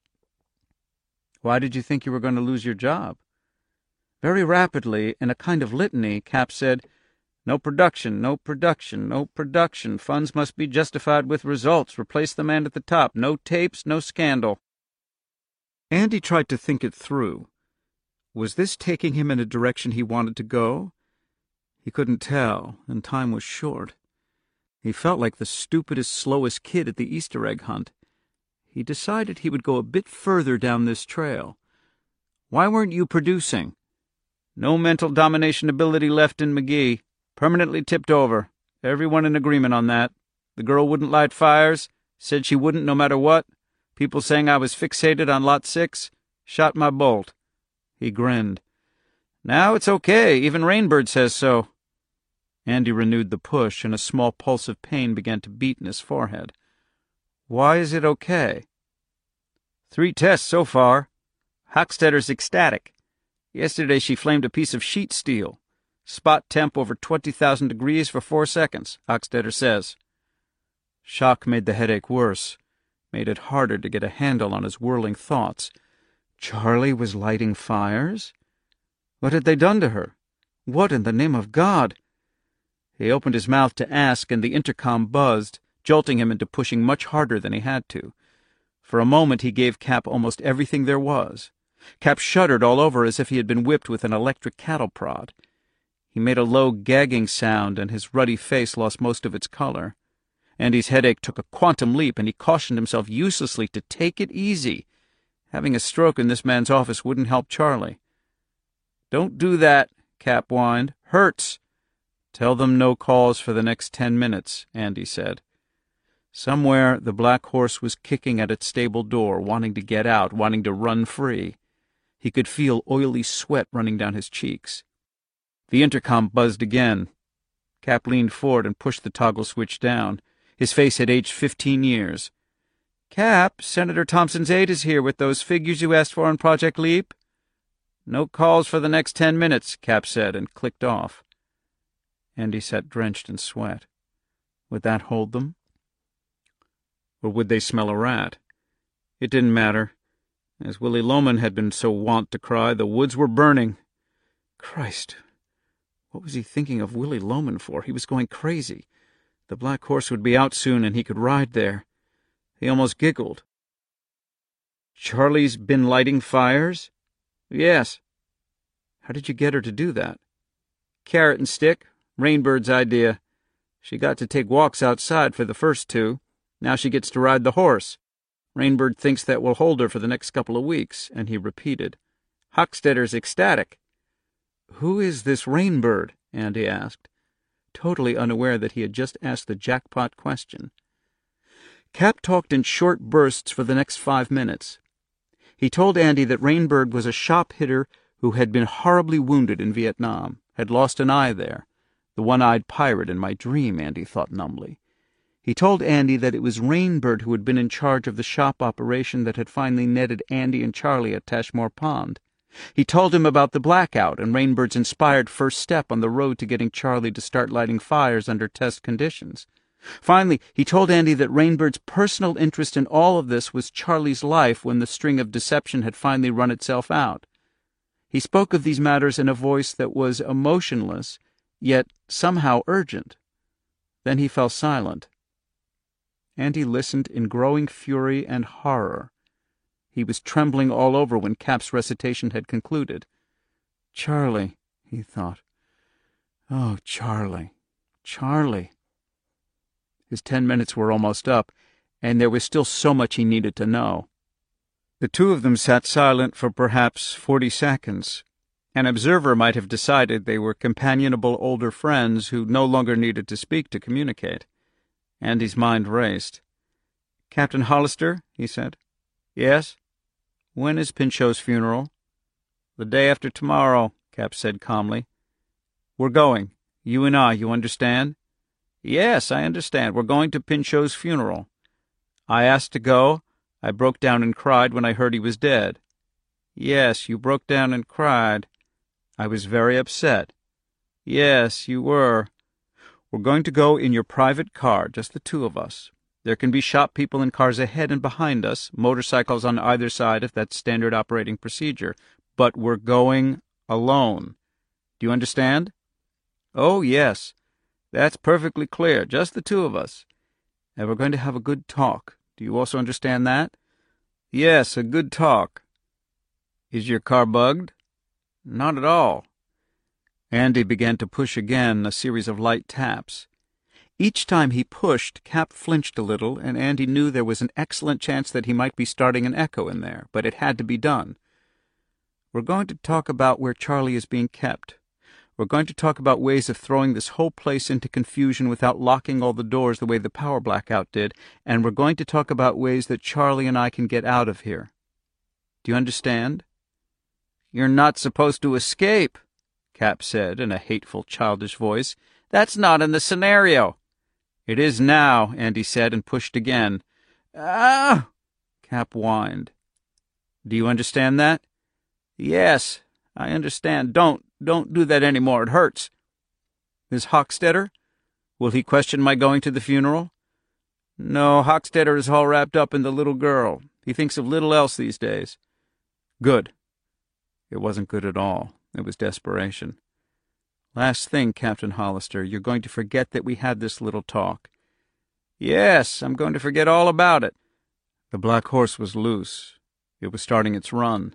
"Why did you think you were going to lose your job?" Very rapidly, in a kind of litany, Cap said, "No production, no production, no production. Funds must be justified with results. Replace the man at the top. No tapes, no scandal." Andy tried to think it through. Was this taking him in a direction he wanted to go? He couldn't tell, and time was short. He felt like the stupidest, slowest kid at the Easter egg hunt. He decided he would go a bit further down this trail. "Why weren't you producing?" "No mental domination ability left in McGee. Permanently tipped over. Everyone in agreement on that. The girl wouldn't light fires. Said she wouldn't no matter what. People saying I was fixated on Lot 6. Shot my bolt." He grinned. "Now it's okay. Even Rainbird says so." Andy renewed the push, and a small pulse of pain began to beat in his forehead. "Why is it okay?" 3 tests so far. Hochstetter's ecstatic. Yesterday she flamed a piece of sheet steel. Spot temp over 20,000 degrees for 4 seconds, Hochstetter says. Shock made the headache worse, made it harder to get a handle on his whirling thoughts. Charlie was lighting fires? What had they done to her? What in the name of God? He opened his mouth to ask, and the intercom buzzed, jolting him into pushing much harder than he had to. For a moment he gave Cap almost everything there was. Cap shuddered all over as if he had been whipped with an electric cattle prod. He made a low gagging sound, and his ruddy face lost most of its color. Andy's headache took a quantum leap, and he cautioned himself uselessly to take it easy. Having a stroke in this man's office wouldn't help Charlie. "Don't do that," Cap whined. "Hurts." "Tell them no calls for the next 10 minutes, Andy said. Somewhere the black horse was kicking at its stable door, wanting to get out, wanting to run free. He could feel oily sweat running down his cheeks. The intercom buzzed again. Cap leaned forward and pushed the toggle switch down. His face had aged 15 years. "Cap, Senator Thompson's aide is here with those figures you asked for on Project Leap." "No calls for the next 10 minutes, Cap said, and clicked off. Andy sat drenched in sweat. Would that hold them? Or would they smell a rat? It didn't matter. As Willie Loman had been so wont to cry, the woods were burning. Christ! What was he thinking of Willie Loman for? He was going crazy. The black horse would be out soon, and he could ride there. He almost giggled. "Charlie's been lighting fires?" "Yes." "How did you get her to do that?" "Carrot and stick. Rainbird's idea. She got to take walks outside for the first 2. Now she gets to ride the horse. Rainbird thinks that will hold her for the next couple of weeks," and he repeated. "Hochstetter's ecstatic." "Who is this Rainbird?" Andy asked, totally unaware that he had just asked the jackpot question. Cap talked in short bursts for the next 5 minutes. He told Andy that Rainbird was a shop hitter who had been horribly wounded in Vietnam, had lost an eye there. The one-eyed pirate in my dream, Andy thought numbly. He told Andy that it was Rainbird who had been in charge of the shop operation that had finally netted Andy and Charlie at Tashmore Pond. He told him about the blackout and Rainbird's inspired first step on the road to getting Charlie to start lighting fires under test conditions. Finally, he told Andy that Rainbird's personal interest in all of this was Charlie's life when the string of deception had finally run itself out. He spoke of these matters in a voice that was emotionless, yet somehow urgent. Then he fell silent. Andy listened in growing fury and horror. He was trembling all over when Cap's recitation had concluded. Charlie, he thought. Oh, Charlie, Charlie. His 10 minutes were almost up, and there was still so much he needed to know. The two of them sat silent for perhaps 40 seconds. An observer might have decided they were companionable older friends who no longer needed to speak to communicate. Andy's mind raced. "Captain Hollister," he said. "Yes?" "When is Pinchot's funeral?" "The day after tomorrow," Cap said calmly. "We're going. You and I, you understand?" "Yes, I understand. We're going to Pinchot's funeral." "I asked to go. I broke down and cried when I heard he was dead." "Yes, you broke down and cried." "I was very upset." "Yes, you were." "We're going to go in your private car, just the two of us. There can be shop people in cars ahead and behind us, motorcycles on either side if that's standard operating procedure. But we're going alone. Do you understand?" "Oh, yes. That's perfectly clear. Just the two of us. And we're going to have a good talk. Do you also understand that?" "Yes, a good talk." "Is your car bugged?" "Not at all." Andy began to push again, a series of light taps. Each time he pushed, Cap flinched a little, and Andy knew there was an excellent chance that he might be starting an echo in there, but it had to be done. "We're going to talk about where Charlie is being kept. We're going to talk about ways of throwing this whole place into confusion without locking all the doors the way the power blackout did, and we're going to talk about ways that Charlie and I can get out of here. Do you understand?" "You're not supposed to escape," Cap said in a hateful, childish voice. "That's not in the scenario." "It is now," Andy said, and pushed again. "Ah!" Cap whined. "Do you understand that?" "Yes, I understand. Don't do that any more. It hurts." "Is Hochstetter? Will he question my going to the funeral?" "No, Hochstetter is all wrapped up in the little girl. He thinks of little else these days." "Good." It wasn't good at all. It was desperation. "Last thing, Captain Hollister, you're going to forget that we had this little talk." "Yes, I'm going to forget all about it." The black horse was loose. It was starting its run.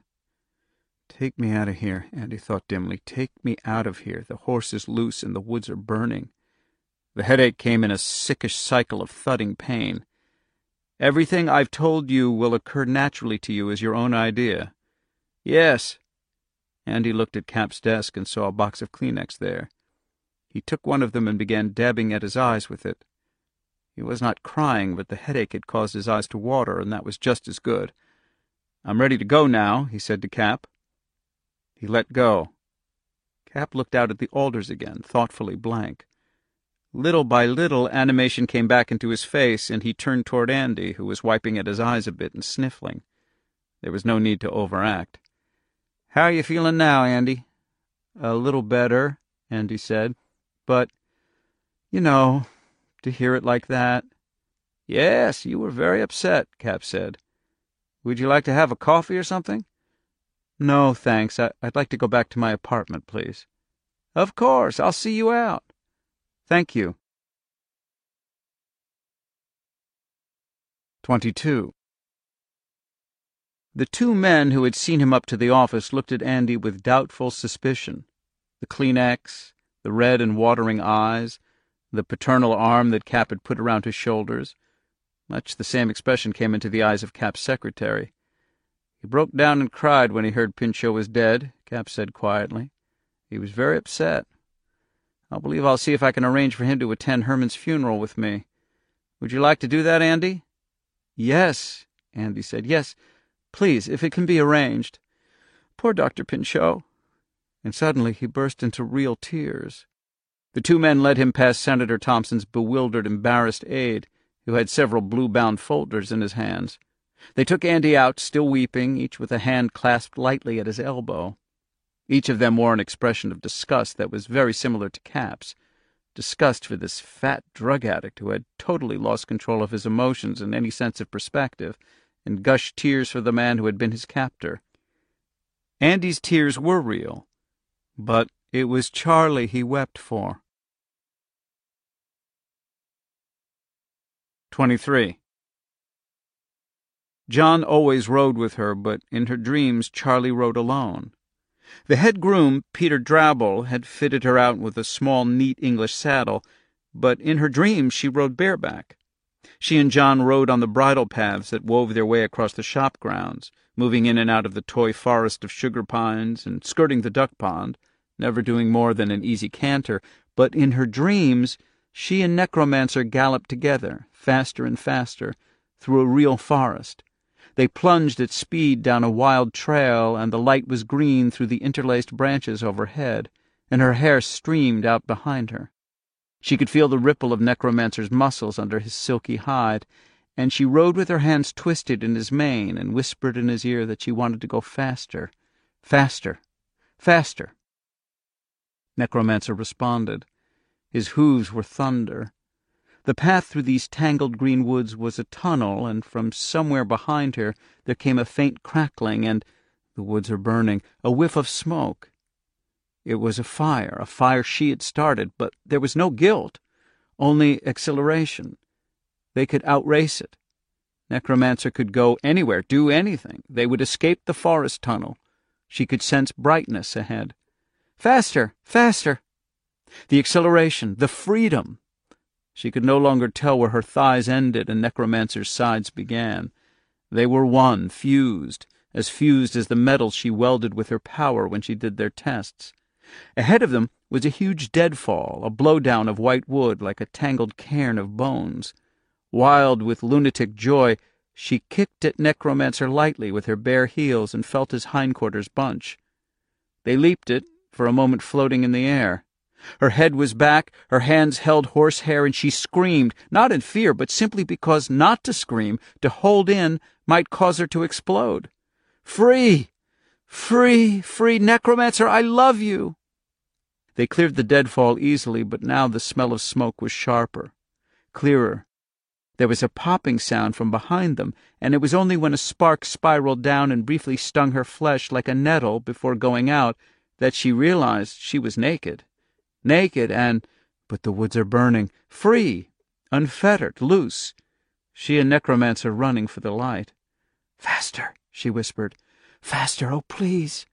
Take me out of here, Andy thought dimly. Take me out of here. The horse is loose and the woods are burning. The headache came in a sickish cycle of thudding pain. "Everything I've told you will occur naturally to you as your own idea." "Yes." Andy looked at Cap's desk and saw a box of Kleenex there. He took one of them and began dabbing at his eyes with it. He was not crying, but the headache had caused his eyes to water, and that was just as good. "I'm ready to go now," he said to Cap. He let go. Cap looked out at the alders again, thoughtfully blank. Little by little, animation came back into his face, and he turned toward Andy, who was wiping at his eyes a bit and sniffling. There was no need to overact. "How are you feeling now, Andy?" "A little better," Andy said. "But, to hear it like that." "Yes, you were very upset," Cap said. "Would you like to have a coffee or something?" "No, thanks. I'd like to go back to my apartment, please." "Of course. I'll see you out." "Thank you." 22. The two men who had seen him up to the office looked at Andy with doubtful suspicion. The Kleenex, the red and watering eyes, the paternal arm that Cap had put around his shoulders. Much the same expression came into the eyes of Cap's secretary. "He broke down and cried when he heard Pinchot was dead," Cap said quietly. "He was very upset. I believe I'll see if I can arrange for him to attend Herman's funeral with me. Would you like to do that, Andy?" "Yes," Andy said. "Yes, please, if it can be arranged. Poor Dr. Pinchot." And suddenly he burst into real tears. The two men led him past Senator Thompson's bewildered, embarrassed aide, who had several blue-bound folders in his hands. They took Andy out, still weeping, each with a hand clasped lightly at his elbow. Each of them wore an expression of disgust that was very similar to Cap's. Disgust for this fat drug addict who had totally lost control of his emotions and any sense of perspective, and gushed tears for the man who had been his captor. Andy's tears were real, but it was Charlie he wept for. 23. John always rode with her, but in her dreams Charlie rode alone. The head groom, Peter Drabble, had fitted her out with a small, neat English saddle, but in her dreams she rode bareback. She and John rode on the bridle paths that wove their way across the shop grounds, moving in and out of the toy forest of sugar pines and skirting the duck pond, never doing more than an easy canter, but in her dreams she and Necromancer galloped together, faster and faster, through a real forest. They plunged at speed down a wild trail, and the light was green through the interlaced branches overhead, and her hair streamed out behind her. She could feel the ripple of Necromancer's muscles under his silky hide, and she rode with her hands twisted in his mane and whispered in his ear that she wanted to go faster, faster, faster. Necromancer responded. His hooves were thunder. The path through these tangled green woods was a tunnel, and from somewhere behind her there came a faint crackling and, the woods are burning, a whiff of smoke. It was a fire she had started, but there was no guilt, only exhilaration. They could outrace it. Necromancer could go anywhere, do anything. They would escape the forest tunnel. She could sense brightness ahead. Faster, faster! The exhilaration, the freedom! She could no longer tell where her thighs ended and Necromancer's sides began. They were one, fused as the metals she welded with her power when she did their tests. Ahead of them was a huge deadfall, a blowdown of white wood like a tangled cairn of bones. Wild with lunatic joy, she kicked at Necromancer lightly with her bare heels and felt his hindquarters bunch. They leaped it, for a moment floating in the air. Her head was back, her hands held horsehair, and she screamed, not in fear, but simply because not to scream, to hold in, might cause her to explode. "Free! Free! Free! Necromancer, I love you!" They cleared the deadfall easily, but now the smell of smoke was sharper, clearer. There was a popping sound from behind them, and it was only when a spark spiraled down and briefly stung her flesh like a nettle before going out that she realized she was naked. Naked but the woods are burning, free, unfettered, loose. She and Necromancer running for the light. "Faster," she whispered. "Faster, oh please."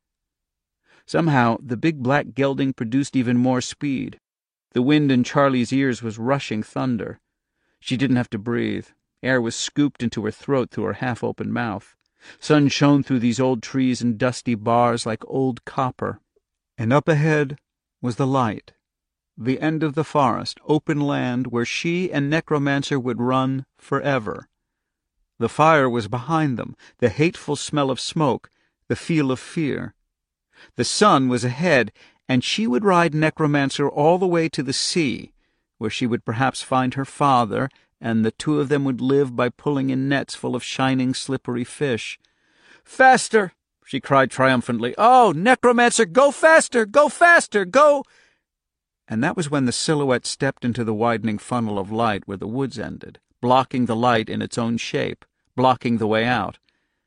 Somehow the big black gelding produced even more speed. The wind in Charlie's ears was rushing thunder. She didn't have to breathe. Air was scooped into her throat through her half-open mouth. Sun shone through these old trees and dusty bars like old copper. And up ahead was the light. The end of the forest, open land, where she and Necromancer would run forever. The fire was behind them, the hateful smell of smoke, the feel of fear. The sun was ahead, and she would ride Necromancer all the way to the sea, where she would perhaps find her father, and the two of them would live by pulling in nets full of shining, slippery fish. "Faster!" she cried triumphantly. "Oh, Necromancer, go faster! Go faster! Go!" And that was when the silhouette stepped into the widening funnel of light where the woods ended, blocking the light in its own shape, blocking the way out.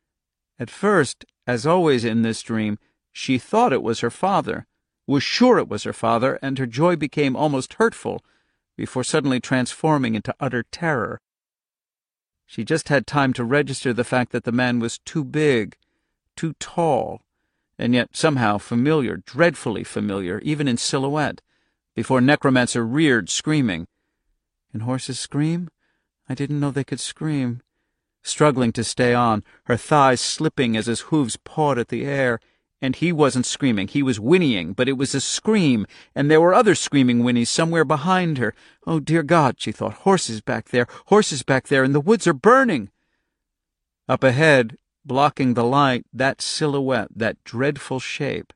At first, as always in this dream, she thought it was her father, was sure it was her father, and her joy became almost hurtful, before suddenly transforming into utter terror. She just had time to register the fact that the man was too big, too tall, and yet somehow familiar, dreadfully familiar, even in silhouette, before Necromancer reared, screaming. And horses scream? I didn't know they could scream. Struggling to stay on, her thighs slipping as his hooves pawed at the air, and he wasn't screaming, he was whinnying, but it was a scream, and there were other screaming whinnies somewhere behind her. Oh, dear God, she thought, horses back there, and the woods are burning. Up ahead, blocking the light, that silhouette, that dreadful shape.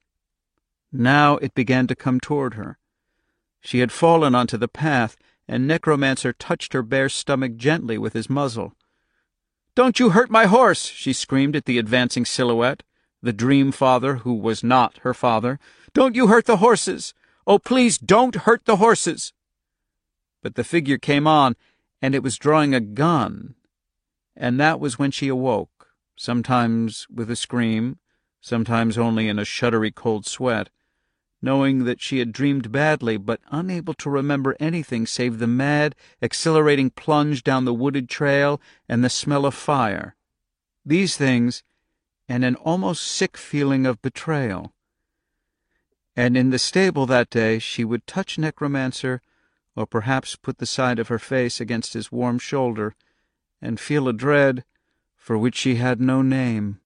Now it began to come toward her. She had fallen onto the path, and Necromancer touched her bare stomach gently with his muzzle. "Don't you hurt my horse!" she screamed at the advancing silhouette, the dream father who was not her father. "Don't you hurt the horses! Oh, please don't hurt the horses!" But the figure came on, and it was drawing a gun, and that was when she awoke, sometimes with a scream, sometimes only in a shuddery cold sweat, knowing that she had dreamed badly, but unable to remember anything save the mad, exhilarating plunge down the wooded trail and the smell of fire. These things, and an almost sick feeling of betrayal. And in the stable that day she would touch Necromancer, or perhaps put the side of her face against his warm shoulder, and feel a dread for which she had no name.